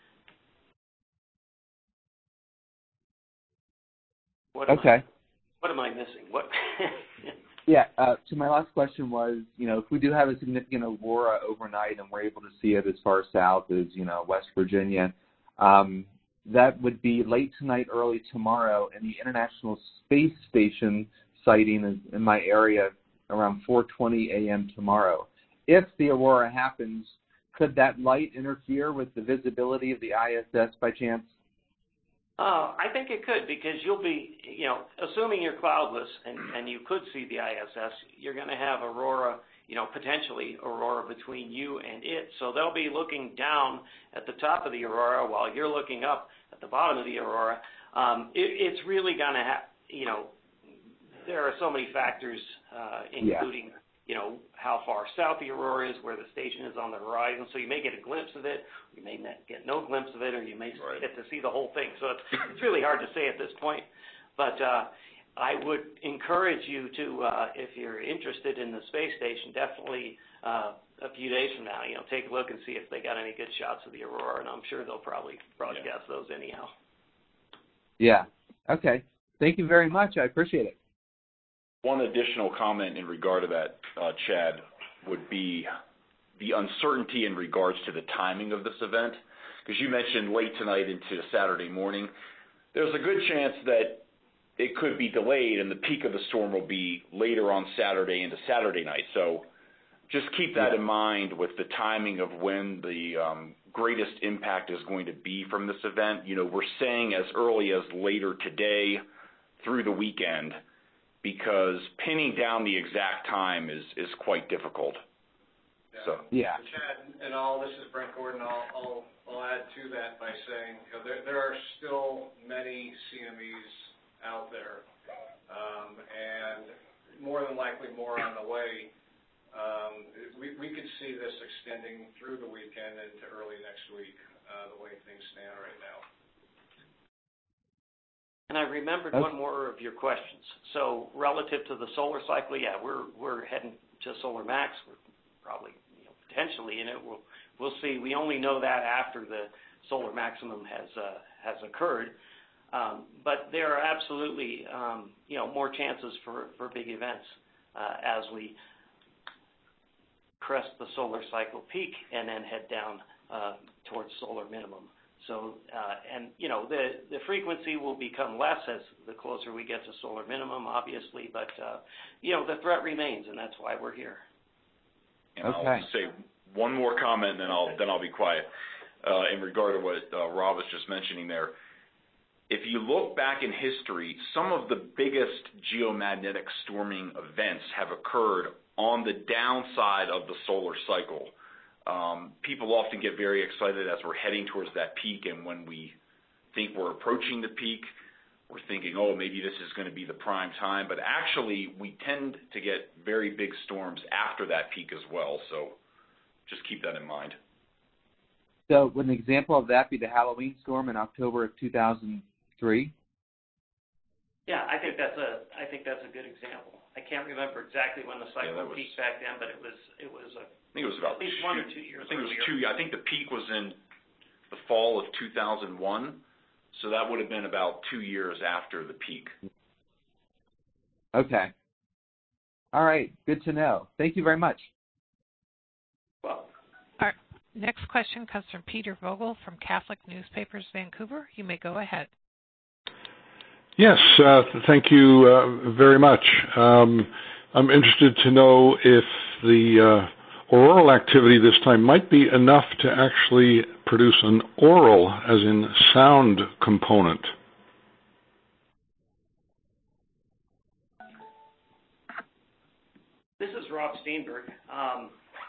Speaker 8: What am
Speaker 19: okay.
Speaker 8: I, what am I missing? What?
Speaker 19: Yeah, uh, so my last question was, you know, if we do have a significant aurora overnight and we're able to see it as far south as, you know, West Virginia, um, that would be late tonight, early tomorrow, and the International Space Station sighting is in my area around four twenty a.m. tomorrow. If the aurora happens, could that light interfere with the visibility of the I S S by chance?
Speaker 8: Uh, I think it could, because you'll be, you know, assuming you're cloudless and, and you could see the I S S, you're going to have aurora, you know, potentially aurora between you and it. So they'll be looking down at the top of the aurora while you're looking up at the bottom of the aurora. Um, it, it's really going to have, you know, there are so many factors, uh, including, yeah. you know, how far south the aurora is, where the station is on the horizon. So you may get a glimpse of it, you may not get no glimpse of it, or you may right. get to see the whole thing. So it's, it's really hard to say at this point. But uh, I would encourage you to, uh, if you're interested in the space station, definitely uh, a few days from now, you know, take a look and see if they got any good shots of the aurora, and I'm sure they'll probably broadcast yeah. those anyhow.
Speaker 19: Yeah. Okay. Thank you very much. I appreciate it.
Speaker 16: One additional comment in regard to that, uh, Chad, would be the uncertainty in regards to the timing of this event. Because you mentioned late tonight into Saturday morning. There's a good chance that it could be delayed and the peak of the storm will be later on Saturday into Saturday night. So just keep that in mind with the timing of when the um, greatest impact is going to be from this event. You know, we're saying as early as later today through the weekend, because pinning down the exact time is, is quite difficult.
Speaker 6: Yeah.
Speaker 16: So
Speaker 19: yeah.
Speaker 6: So Chad and all, this is Brent Gordon. I'll, I'll, I'll add to that by saying, you know, there, there are still many C M Es out there, um, and more than likely more on the way. Um, we, we could see this extending through the weekend into early next week, uh, the way things stand right now.
Speaker 8: And I remembered okay. one more of your questions. So relative to the solar cycle, yeah, we're we're heading to solar max. We're probably, you know, potentially in it. We'll we'll see. We only know that after the solar maximum has uh, has occurred. Um, but there are absolutely, um, you know, more chances for, for big events uh, as we crest the solar cycle peak and then head down uh, towards solar minimum. So, uh, and, you know, the, the frequency will become less as the closer we get to solar minimum, obviously, but, uh, you know, the threat remains, and that's why we're here.
Speaker 16: And okay. I'll just say one more comment, and then I'll, then I'll be quiet. Uh, in regard to what uh, Rob was just mentioning there, if you look back in history, some of the biggest geomagnetic storming events have occurred on the downside of the solar cycle. Um, people often get very excited as we're heading towards that peak, and when we think we're approaching the peak, we're thinking, oh, maybe this is going to be the prime time. But actually, we tend to get very big storms after that peak as well, so just keep that in mind.
Speaker 19: So would an example of that be the Halloween storm in October of two thousand three?
Speaker 8: Yeah, I think that's a I think that's a good example. I can't remember exactly when the cycle yeah, was, peaked back then, but it was it was a
Speaker 16: I think it was about
Speaker 8: at least
Speaker 16: two,
Speaker 8: one or two years.
Speaker 16: I think
Speaker 8: earlier.
Speaker 16: it was two. I think the peak was in the fall of two thousand one, so that would have been about two years after the peak.
Speaker 19: Okay. All right. Good to know. Thank you very much.
Speaker 8: Well,
Speaker 1: our next question comes from Peter Vogel from Catholic Newspapers, Vancouver. You may go ahead.
Speaker 20: Yes, uh, thank you uh, very much. Um, I'm interested to know if the uh, auroral activity this time might be enough to actually produce an aural, as in sound, component.
Speaker 8: This is Rob Steenberg. Um,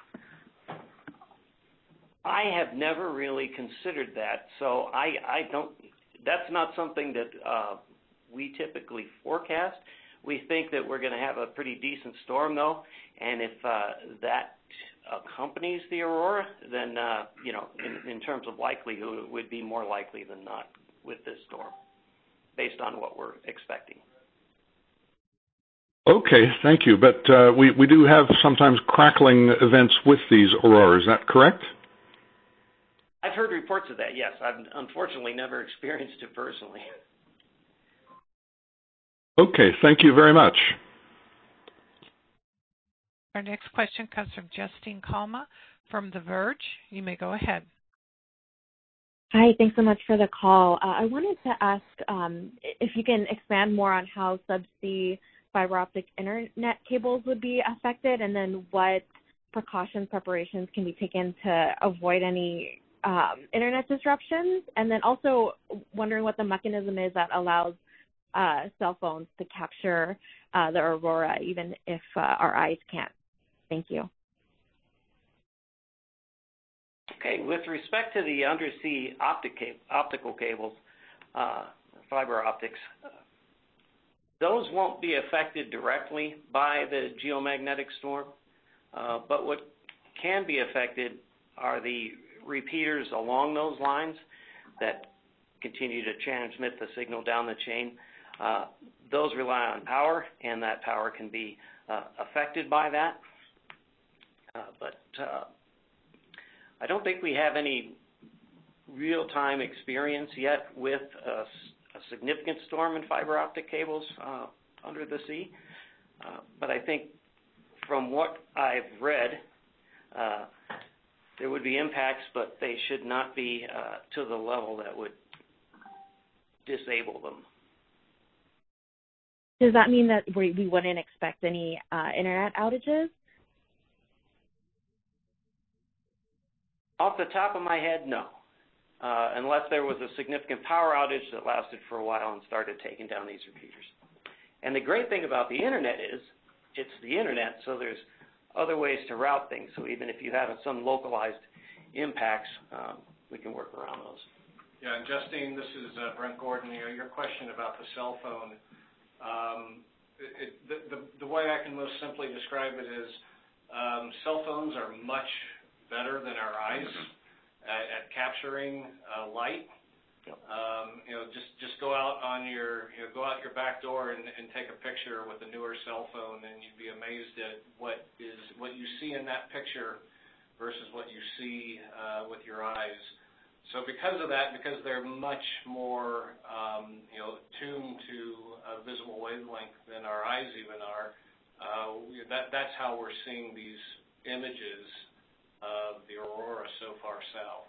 Speaker 8: I have never really considered that, so I, I don't. That's not something that uh, we typically forecast. We think that we're going to have a pretty decent storm, though, and if uh, that accompanies the aurora, then uh, you know, in, in terms of likelihood, it would be more likely than not with this storm, based on what we're expecting.
Speaker 20: Okay, thank you. But uh, we, we do have sometimes crackling events with these auroras, is that correct?
Speaker 8: I've heard reports of that, yes. I've unfortunately never experienced it personally.
Speaker 20: Okay, thank you very much.
Speaker 1: Our next question comes from Justine Kalma from The Verge. You may go ahead.
Speaker 14: Hi, thanks so much for the call. Uh, I wanted to ask um, if you can expand more on how subsea fiber optic internet cables would be affected, and then what precautions, preparations can be taken to avoid any um, internet disruptions, and then also wondering what the mechanism is that allows uh, cell phones to capture uh, the aurora, even if uh, our eyes can't. Thank you.
Speaker 8: Okay, with respect to the undersea optic cab- optical cables, uh, fiber optics, uh, those won't be affected directly by the geomagnetic storm, uh, but what can be affected are the repeaters along those lines that continue to transmit the signal down the chain. Uh, those rely on power, and that power can be uh, affected by that. Uh, but uh, I don't think we have any real-time experience yet with a, a significant storm in fiber optic cables uh, under the sea. Uh, but I think from what I've read, uh, there would be impacts, but they should not be uh, to the level that would disable them.
Speaker 14: Does that mean that we, we wouldn't expect any uh, internet outages?
Speaker 8: Off the top of my head, no. Uh, unless there was a significant power outage that lasted for a while and started taking down these repeaters. And the great thing about the internet is it's the internet, so there's other ways to route things. So even if you have some localized impacts, um, we can work around those.
Speaker 6: Yeah, and Justine, this is uh, Brent Gordon. You know, your question about the cell phone, um, it, the, the, the way I can most simply describe it is um, cell phones are much better than our eyes at, at capturing uh, light.
Speaker 8: Yep.
Speaker 6: Um, you know, just just go out on your you know go out your back door and, and take a picture with a newer cell phone, and you'd be amazed at what is what you see in that picture versus what you see uh, with your eyes. So because of that, because they're much more um, you know tuned to a visible wavelength than our eyes even are, uh, we, that that's how we're seeing these images of the aurora so far south.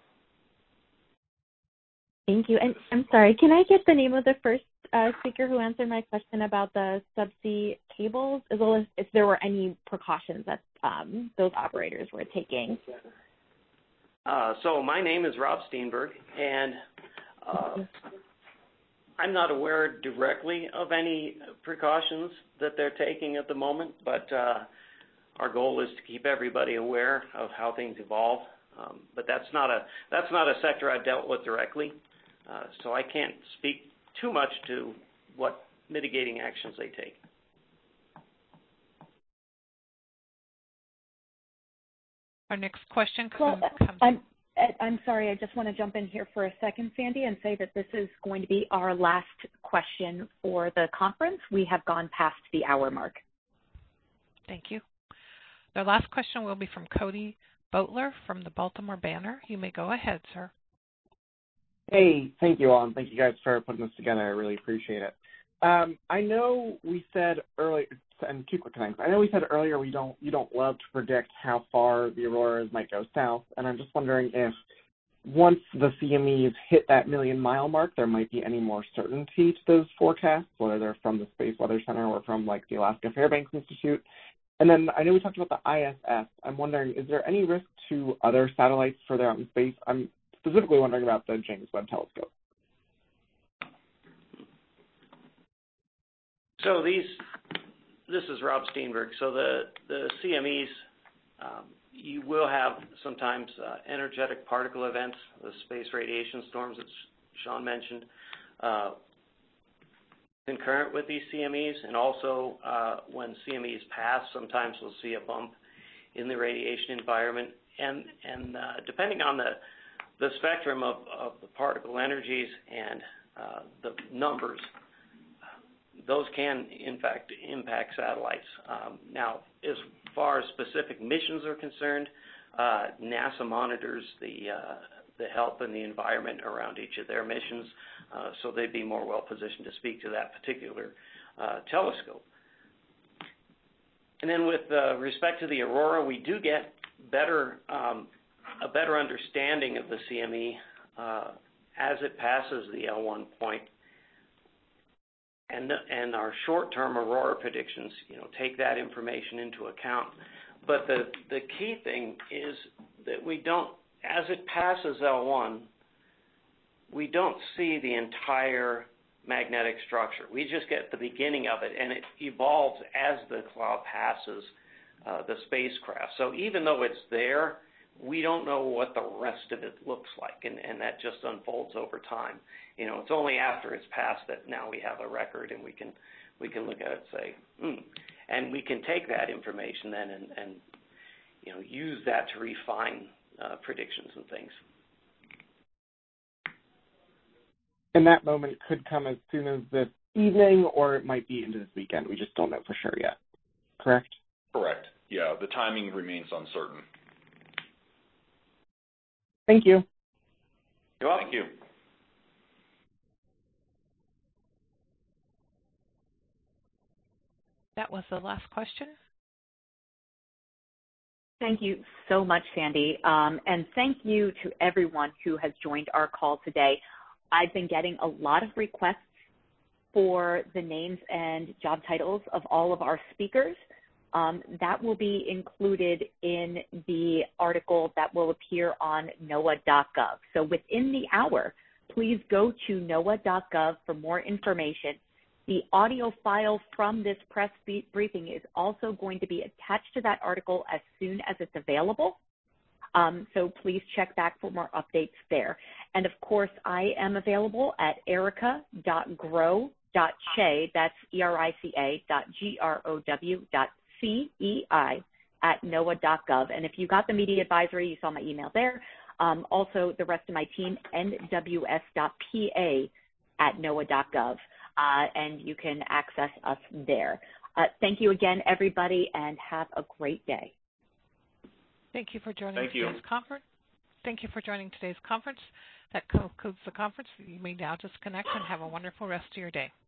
Speaker 14: Thank you. And I'm sorry, can I get the name of the first uh, speaker who answered my question about the subsea cables, as well as if there were any precautions that um, those operators were taking?
Speaker 8: Uh, so my name is Rob Steenberg, and uh, I'm not aware directly of any precautions that they're taking at the moment, but uh, our goal is to keep everybody aware of how things evolve. Um, but that's not a that's not a sector I've dealt with directly, uh, so I can't speak too much to what mitigating actions they take.
Speaker 1: Our next question
Speaker 21: well,
Speaker 1: comes.
Speaker 21: I'm, I'm sorry, I just want to jump in here for a second, Sandy, and say that this is going to be our last question for the conference. We have gone past the hour mark.
Speaker 1: Thank you. The last question will be from Cody Boatler from the Baltimore Banner. You may go ahead, sir.
Speaker 22: Hey, thank you all, and thank you guys for putting this together. I really appreciate it. Um, I know we said earlier, and two quick things. I know we said earlier we don't you don't love to predict how far the auroras might go south, and I'm just wondering if once the C M Es hit that million mile mark, there might be any more certainty to those forecasts, whether they're from the Space Weather Center or from like the Alaska Fairbanks Institute. And then I know we talked about the I S S. I'm wondering, is there any risk to other satellites further out in space? I'm specifically wondering about the James Webb Telescope.
Speaker 8: So these, this is Rob Steenberg. So the, the C M Es, um, you will have sometimes uh, energetic particle events, the space radiation storms that Sean mentioned, uh, concurrent with these C M Es. And also uh, when C M Es pass, sometimes we'll see a bump in the radiation environment. And, and uh, depending on the, the spectrum of, of the particle energies and uh, the numbers, those can, in fact, impact satellites. Um, now, as far as specific missions are concerned, uh, NASA monitors the, uh, the health and the environment around each of their missions, uh, so they'd be more well-positioned to speak to that particular uh, telescope. And then with uh, respect to the Aurora, we do get better, um, a better understanding of the C M E uh, as it passes the L one point. And, and our short-term Aurora predictions, you know, take that information into account. But the, the key thing is that we don't, as it passes L one, we don't see the entire magnetic structure. We just get the beginning of it, and it evolves as the cloud passes uh, the spacecraft. So even though it's there, we don't know what the rest of it looks like, and, and that just unfolds over time. You know, it's only after it's passed that now we have a record and we can we can look at it and say, hmm. And we can take that information then and, and you know, use that to refine uh, predictions and things.
Speaker 22: And that moment could come as soon as this evening, or it might be into this weekend. We just don't know for sure yet. Correct?
Speaker 16: Correct. Yeah, the timing remains uncertain.
Speaker 22: Thank you.
Speaker 8: You're welcome.
Speaker 16: Thank you.
Speaker 1: That was the last question.
Speaker 2: Thank you so much, Sandy. Um, and thank you to everyone who has joined our call today. I've been getting a lot of requests for the names and job titles of all of our speakers. Um, that will be included in the article that will appear on N O A A dot gov. So within the hour, please go to N O A A dot gov for more information. The audio file from this press briefing is also going to be attached to that article as soon as it's available. Um, so please check back for more updates there. And of course, I am available at erica dot grow dot cei, that's E R I C A dot G R O W dot C E I at N O A A dot gov. And if you got the media advisory, you saw my email there. Um, also, the rest of my team, N W S dot P A at N O A A dot gov. Uh, and you can access us there. Uh, thank you again, everybody, and have a great day.
Speaker 1: Thank you for joining
Speaker 16: Thank
Speaker 1: today's
Speaker 16: you.
Speaker 1: conference. Thank you for joining today's conference. That concludes the conference. You may now disconnect and have a wonderful rest of your day.